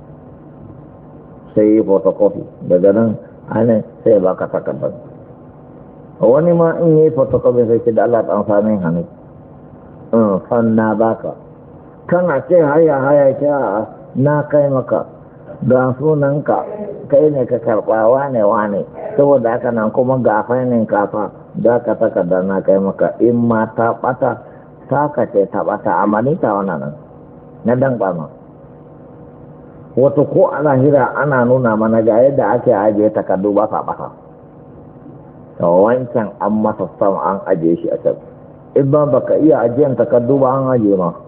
sai yi photocopy daga nan hannun sai ba ka takardar. Wani ma in yi photocopy sai ce da Allah ɗan samun hannu fanna baka kana ce haya ce na kai maka ga sunanka kai ne ka karɓa wane saboda haka nan kuma ga fainin kafa za ka takarda na kai maka in ma ta ɓata ta ka ce ta ɓata amma ni ta wana nan na dan ɓama wato ko a lahira ana nuna mana ga yadda ake ajiye takardu ba sa ɓata ta wancan an masa sama an ajiye shi a can in ba baka iya ajiyan takardu ba an ajiye ma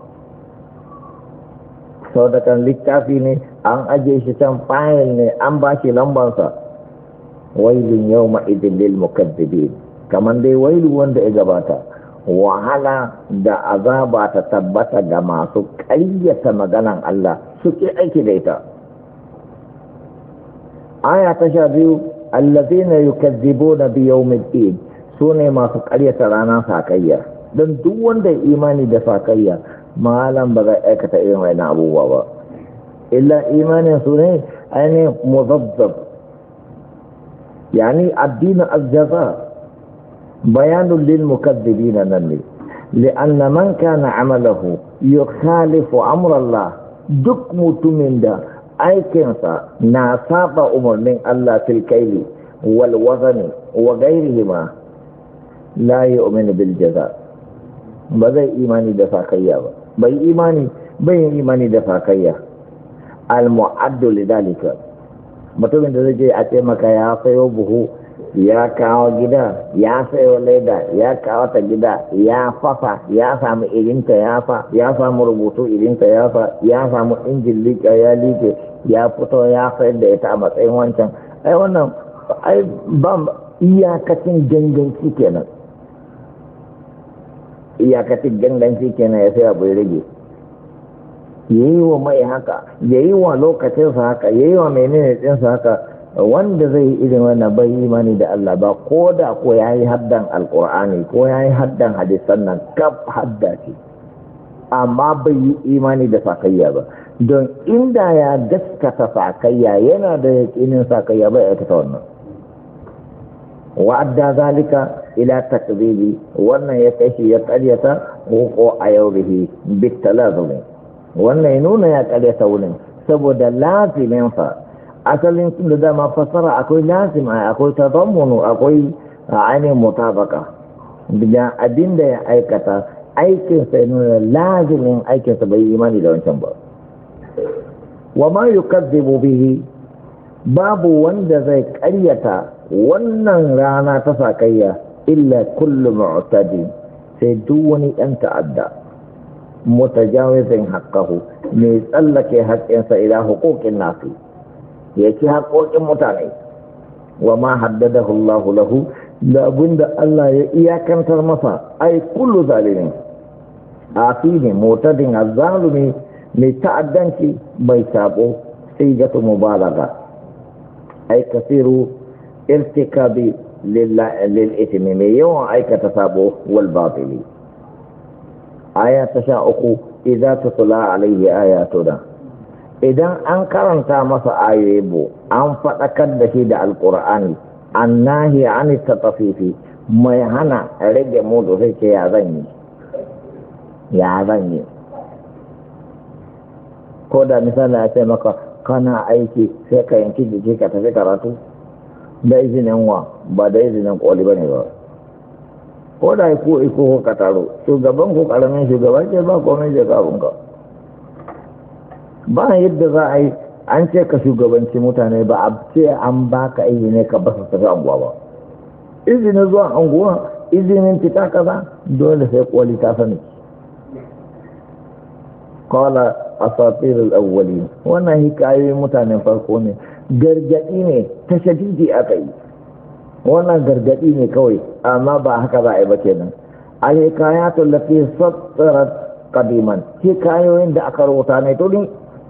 sau da kan littafi ne an ajiye shi can fayil ne an ba shi lambansa wailun yau ma'idin lil mukaddibin kamar dai wailu wanda ya gabata wahala da azaba ta tabbata ga masu ƙaryata maganan Allah suke aiki da ita. Aya ta 12 allazina yukazzibuna bi yawmiddin sune masu ƙaryata ranar sakayya don duk wanda ya imani da sakayya malam ba zai aikata irin wani abubuwa ba illa imanin su ne ainihin muzazzab yani addinin aljaza bayanun lil mukazzibina nan ne li'anna man kana amalahu yukhalifu amrallah duk mutumin da aikinsa na saba umarnin Allah fil kaili wal wazani wa ghairihima la yu'minu bil jaza ba zai imani da sakayya ba bai imani da sakayya al mu'addu lidalika mutumin da zai je a ce maka ya sayo buhu ya kawo gida ya sayo leda ya kawo ta gida ya fafa ya samu irinta ya samu rubutu irinta ya samu injin liƙa ya liƙe ya fito ya sayar da ita a matsayin wancan ai wannan ai ba iyakacin ganganci kenan ya sai abu ya rage ya yi wa mai haka ya yi wa lokacinsa haka ya yi wa menene ɗinsa haka wanda zai yi irin wannan bai imani da Allah ba ko da ko ya yi haddan alkur'ani ko ya yi haddan hadisan nan kaf hadda ce amma bai yi imani da sakayya ba don inda ya gaskata sakayya yana da yaƙinin sakayya bai aikata wannan wa'adda zalika ila takbibi wannan ya kashi ya karyata ko a yau bihi bitalazumi wannan ya nuna ya karyata wurin saboda laziminsa asalin sun da dama fassara akwai lazim akwai tazammunu akwai ainihin mutabaka da abin da ya aikata aikinsa ya nuna lazimin aikinsa bai imani da wancan ba wa ma yukazzibu bihi babu wanda zai karyata wannan rana ta sakayya illa kullu mu'tadi sai duk wani ɗan ta'adda mutajawizin haqqahu mai tsallake haƙƙinsa ila huquqin nasi yake haƙoƙin mutane wa ma haddadahu Allah lahu da abinda Allah ya iyakantar masa ai kullu zalimin afini mutadin azzalumi mai ta'addanci bai sabo sai ga mubalaga ai kasiru irtikabi lil ithmi mai yawan aikata sabo wal batili aya ta 13 idza tutla alaihi ayatuna idan an karanta masa ayoyi an faɗakar da shi da alƙur'ani annahi an tatafifi mai hana rage mudu sai ce ya zan yi ko da misali ya ce maka kana aiki sai ka yanki jiki ka tafi karatu da izinin wa ba da izinin koli ba ne ba ko da iko ka taro shugaban ko karamin shugaban ce ba komai je kafin ba yadda za a yi an ce ka shugabanci mutane ba a ce an baka izini ka basa tafi anguwa ba izinin zuwa anguwa izinin fita kaza dole sai koli ta sani kawala asatirul awwali wannan hikayoyin mutanen farko ne gargadi ne ta shadidi aka yi wannan gargadi ne kawai amma ba haka za a yi ba kenan a hikayatul lafi sattarat qadiman hikayoyin da aka rubuta ne to din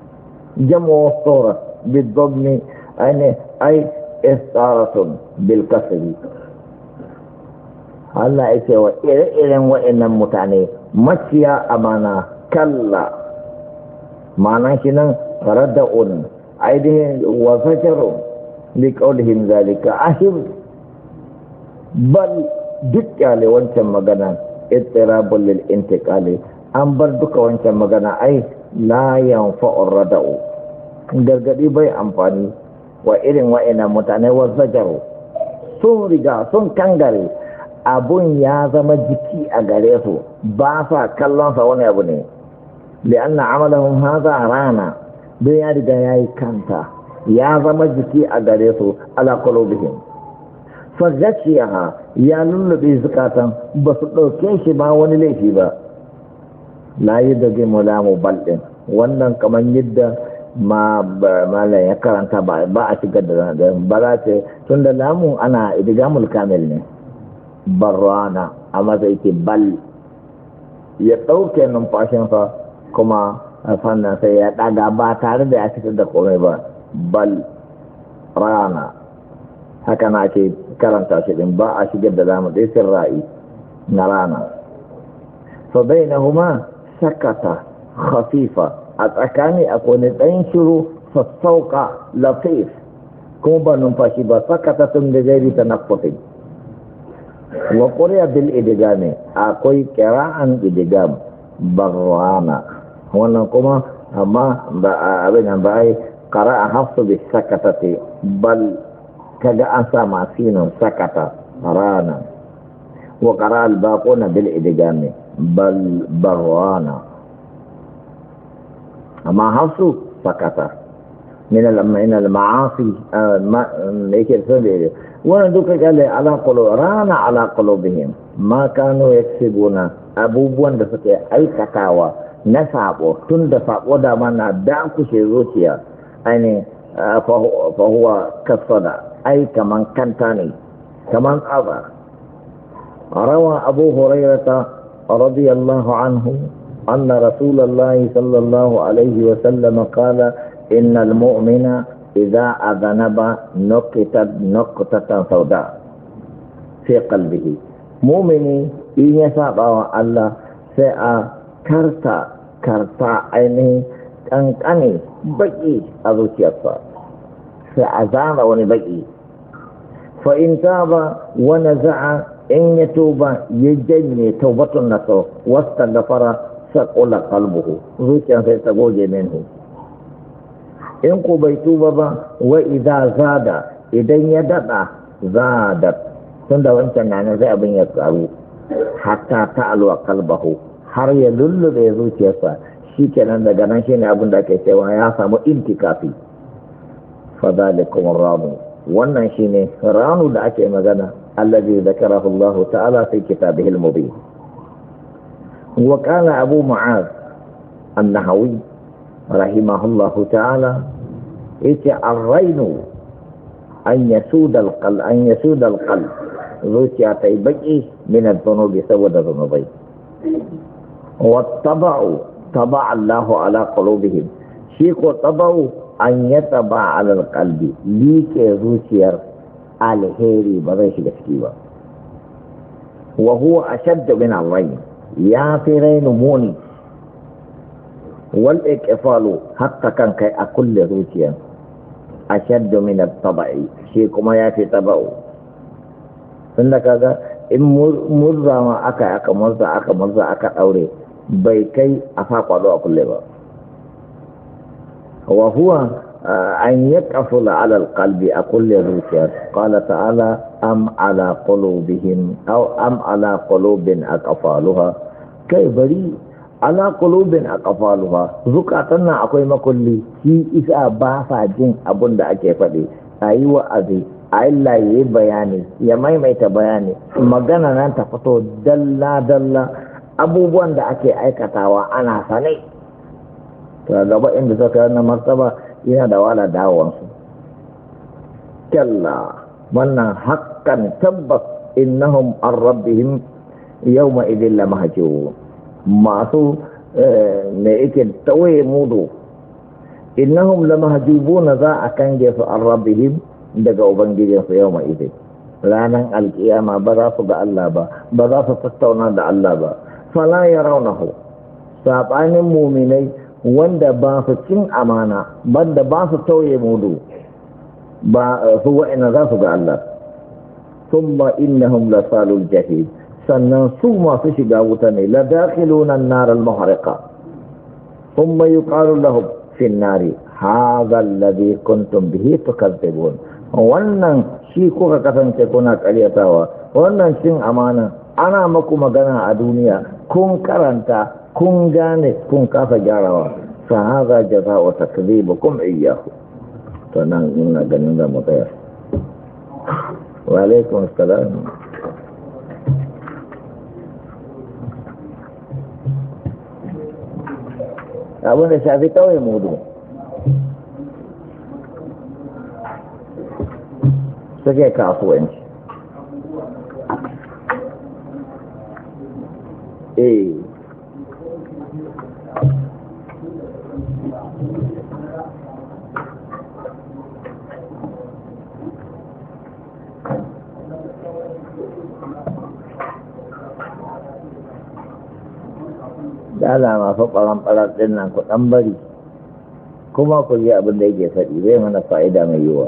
جمع الصورة بالضم أي استعارة بالكسر. Allah ya ce wa ire-iren wa'annan mutane maciya amana kalla ma'ana shi nan radda'un ainihin wa fajarun li qawlihim zalika ahir bal duk kyale wancan magana ittirabul lil intiqali an bar duka wancan magana ai la yanfa'ur rada'u gargadi bai amfani wa irin wa'annan mutane wa fajaru sun riga sun kangare abun ya zama jiki a gare su ba sa kallonsa wani abu ne da an na amalahun haza rana don ya riga ya yi kanta ya zama jiki a gare su ala qulubihim fagaciyaha ya lullube zukatan ba su ɗauke shi ba wani laifi ba la yi da zai mulamu baldin wannan kamar yadda malam ya karanta ba a shigar da ba za ce tun da lamu ana idigamul kamil ne barrana a matsayi bal ya ɗauke numfashinsa kuma a fannin sai ya ɗaga ba tare da ya fitar da komai ba bal rana haka na ce karanta shi din ba a shigar da zamu dai sirra'i na rana fa bainahuma sakata khafifa a tsakani akwai ɗan shiru sassauka lafif kuma ba numfashi ba sakata tun da gairi ta nafafin wa ƙuriya bil idigami akwai ƙira'an idigam barwana wannan kuma amma ba abin nan ba ai ƙara'a hafsu bi sakatati bal kaga an sa masinin sakata rana wa ƙara'a albaquna bil idigami bal barwana amma hafsu sakata min al-ma'asi yake sanin wannan duka kale rana ala qulubihim ma kanu yaksibuna abubuwan da suke aikatawa na sabo tun da sabo da mana da kushe zuciya aini fa huwa kasada ai kaman kanta ne kaman tsaba rawa abu hurairah radiyallahu anhu anna rasulullahi sallallahu alaihi wa sallam qala innal mu'mina إذا أذنب نقطة نقطة سوداء في قلبه مؤمني إن يسابع الله سأ كرتا عينه كأني بقي أذوتيسا سأزال ونبقي فإن تاب ونزع إن يتوب يجني توبة النصر واستغفر سقل قلبه ذوتيسا تقول منه in ku bai tuba ba wa idza zada idan ya dada zadat tunda wancan nan sai abin ya karu hatta ta'alu qalbahu har ya lullube zuciyarsa shikenan daga nan shine abin da ake cewa ya samu intikafi fadalikum ramu wannan shine ranu da ake magana allazi zakarahu Allah ta'ala fi kitabihi al-mubin wa qala abu mu'az an-nahawi rahimahullahu ta'ala yace ar-rainu an yasuda al-qalb zuciya ta yi baki min al-dhunubi saboda zunubai wa taba'u taba'a Allahu ala qulubihim shi ko taba'u an yataba ala al-qalbi like zuciyar alheri ba zai shiga ciki ba wa huwa ashaddu min ar-rain ya fi rainu muni wal iqfalu hatta kan kai a kulle zuciya ashaddu min at-tabai shi kuma ya fi tabau tunda kaga in murza ma aka murza aka daure bai kai a fa kwado a kulle ba wa huwa an yaqfula ala al-qalbi a kulle zuciya qala ta'ala am ala qulubihim aw am ala qulubin aqfaluha kai bari ala qulubin aqfaluha zukatan nan akwai makulli shi isa ba sa jin abun da ake faɗi ayi wa'azi Allah yayi bayani ya maimaita bayani magana nan ta fito dalla abubuwan da ake aikatawa ana sane to gaba inda suka na martaba yana da wala dawansu kalla wannan haqqan tabbas innahum an rabbihim yawma idin lamahjubun masu me yake tawaye mudu innahum lamahjubuna za a kange su an rabbihim daga ubangijinsu yau mai idai ranar alkiyama ba za su ga Allah ba za su tattauna da Allah ba fala yarawnahu sabanin muminai wanda ba su cin amana banda ba su tauye mudu ba su wa'ina za su ga Allah thumma innahum lasalul jahim sannan su masu shiga wuta ne la dakhiluna an-nar al-muhriqa thumma yuqalu lahum fi an-nari hadha alladhi kuntum bihi tukadzibun wannan shi kuka kasance kuna karyatawa wannan cin amana ana maku magana a duniya kun karanta kun gane kun kafa gyarawa fa hadha jazaa'u takdhibukum iyyahu to nan ina ganin da mutaya wa alaikum assalam abin da shafi kawai mudu suke kasuwanci da alama fa ɓaran ɗin nan ku ɗan bari kuma ku yi abin da yake faɗi zai mana fa'ida mai yiwuwa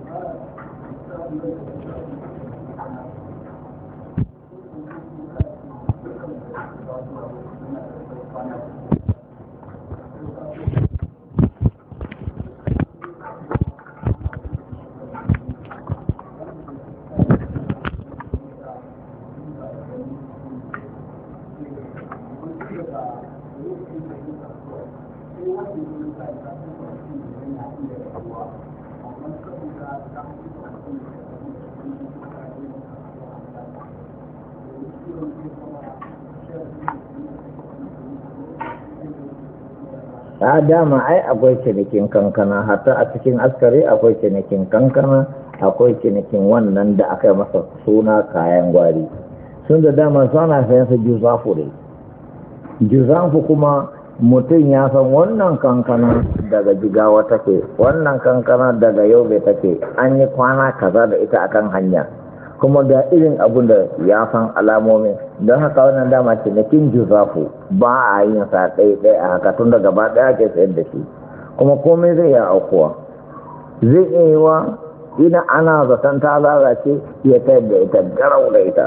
a dama ai akwai cinikin kankana hatta a cikin askari akwai cinikin kankana akwai cinikin wannan da aka yi masa suna kayan gwari sun da dama suna sayan su juzafu ne juzafu kuma mutum ya san wannan kankana daga jigawa take wannan kankana daga yobe take an yi kwana kaza da ita akan hanya kuma da irin abun da ya san alamomin don haka wannan dama cinikin juzafu ba a yin sa ɗaya a haka tun da gaba ɗaya ke sayar da shi kuma komai zai yi aukuwa zai iya yi wa ina ana zaton ta lalace ya tayar da ita garau da ita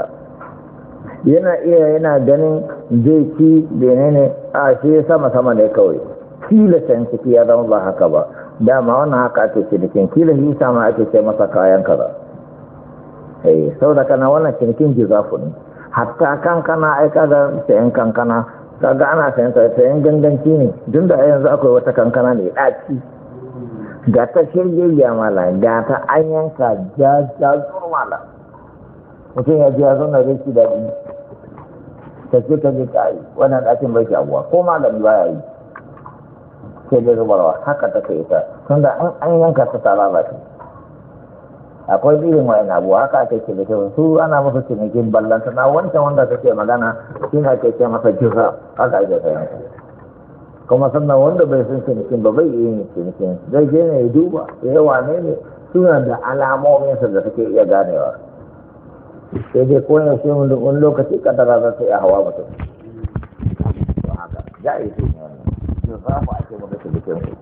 yana ganin zai ci benene a shi sama ne kawai kila can ciki ya zama ba haka ba dama wannan haka ake cinikin kila shi sama ake ce masa kayan kaza sau da kana wannan cinikin jizafu ne hatta kankana aika da sayan kankana kaga ana sayan ganganci ne duk da yanzu akwai wata kankana ne ɗaci ga ta shirgiyya mala ga ta an yanka jajjazur mala mutum ya ji ya zauna zai ci daɗi ta ce ta je ta yi wannan ɗakin bai shaguwa ko malami ba ya yi sai dai zubarwa haka ta kai ta tun da an yanka ta tara ba ce akwai irin wa'in abu haka ake ce da su ana masa cinikin ballanta na wancan wanda kake magana shi ne ake ce masa jira haka ake sayan kuma sannan wanda bai san cinikin ba bai yi cinikin zai je ne ya duba ya wane ne suna da alamominsa da suke iya ganewa sai dai ko ya ce wani lokaci kadara za ta iya hawa mutum to haka ya yi su ne wannan jira ba ake maka cinikin su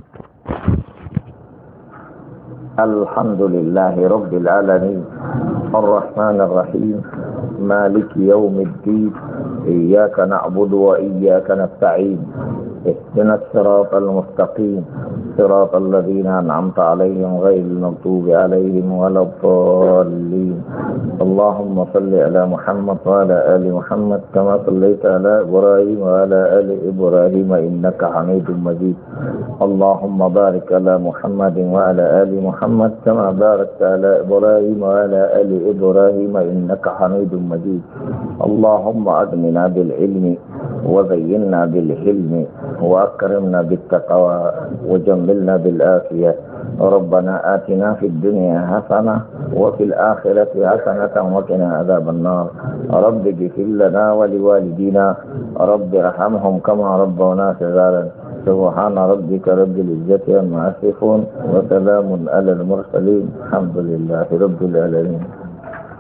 الحمد لله رب العالمين الرحمن الرحيم مالك يوم الدين إياك نعبد وإياك نستعين اهدنا الصراط المستقيم صراط الذين أنعمت عليهم غير المغضوب عليهم ولا الضالين اللهم صل على محمد وعلى آل محمد كما صليت على إبراهيم وعلى آل إبراهيم إنك حميد مجيد اللهم بارك على محمد وعلى آل محمد كما باركت على إبراهيم وعلى آل إبراهيم إنك حميد مجيد اللهم أغننا بالعلم وزينا بالحلم وأكرمنا بالتقوى وجملنا بالآفية ربنا آتنا في الدنيا حسنة وفي الآخرة حسنة وقنا عذاب النار رب اغفر لنا ولوالدينا رب ارحمهم كما ربونا صغارا سبحان ربك رب العزة عما يصفون وسلام على المرسلين الحمد لله رب العالمين.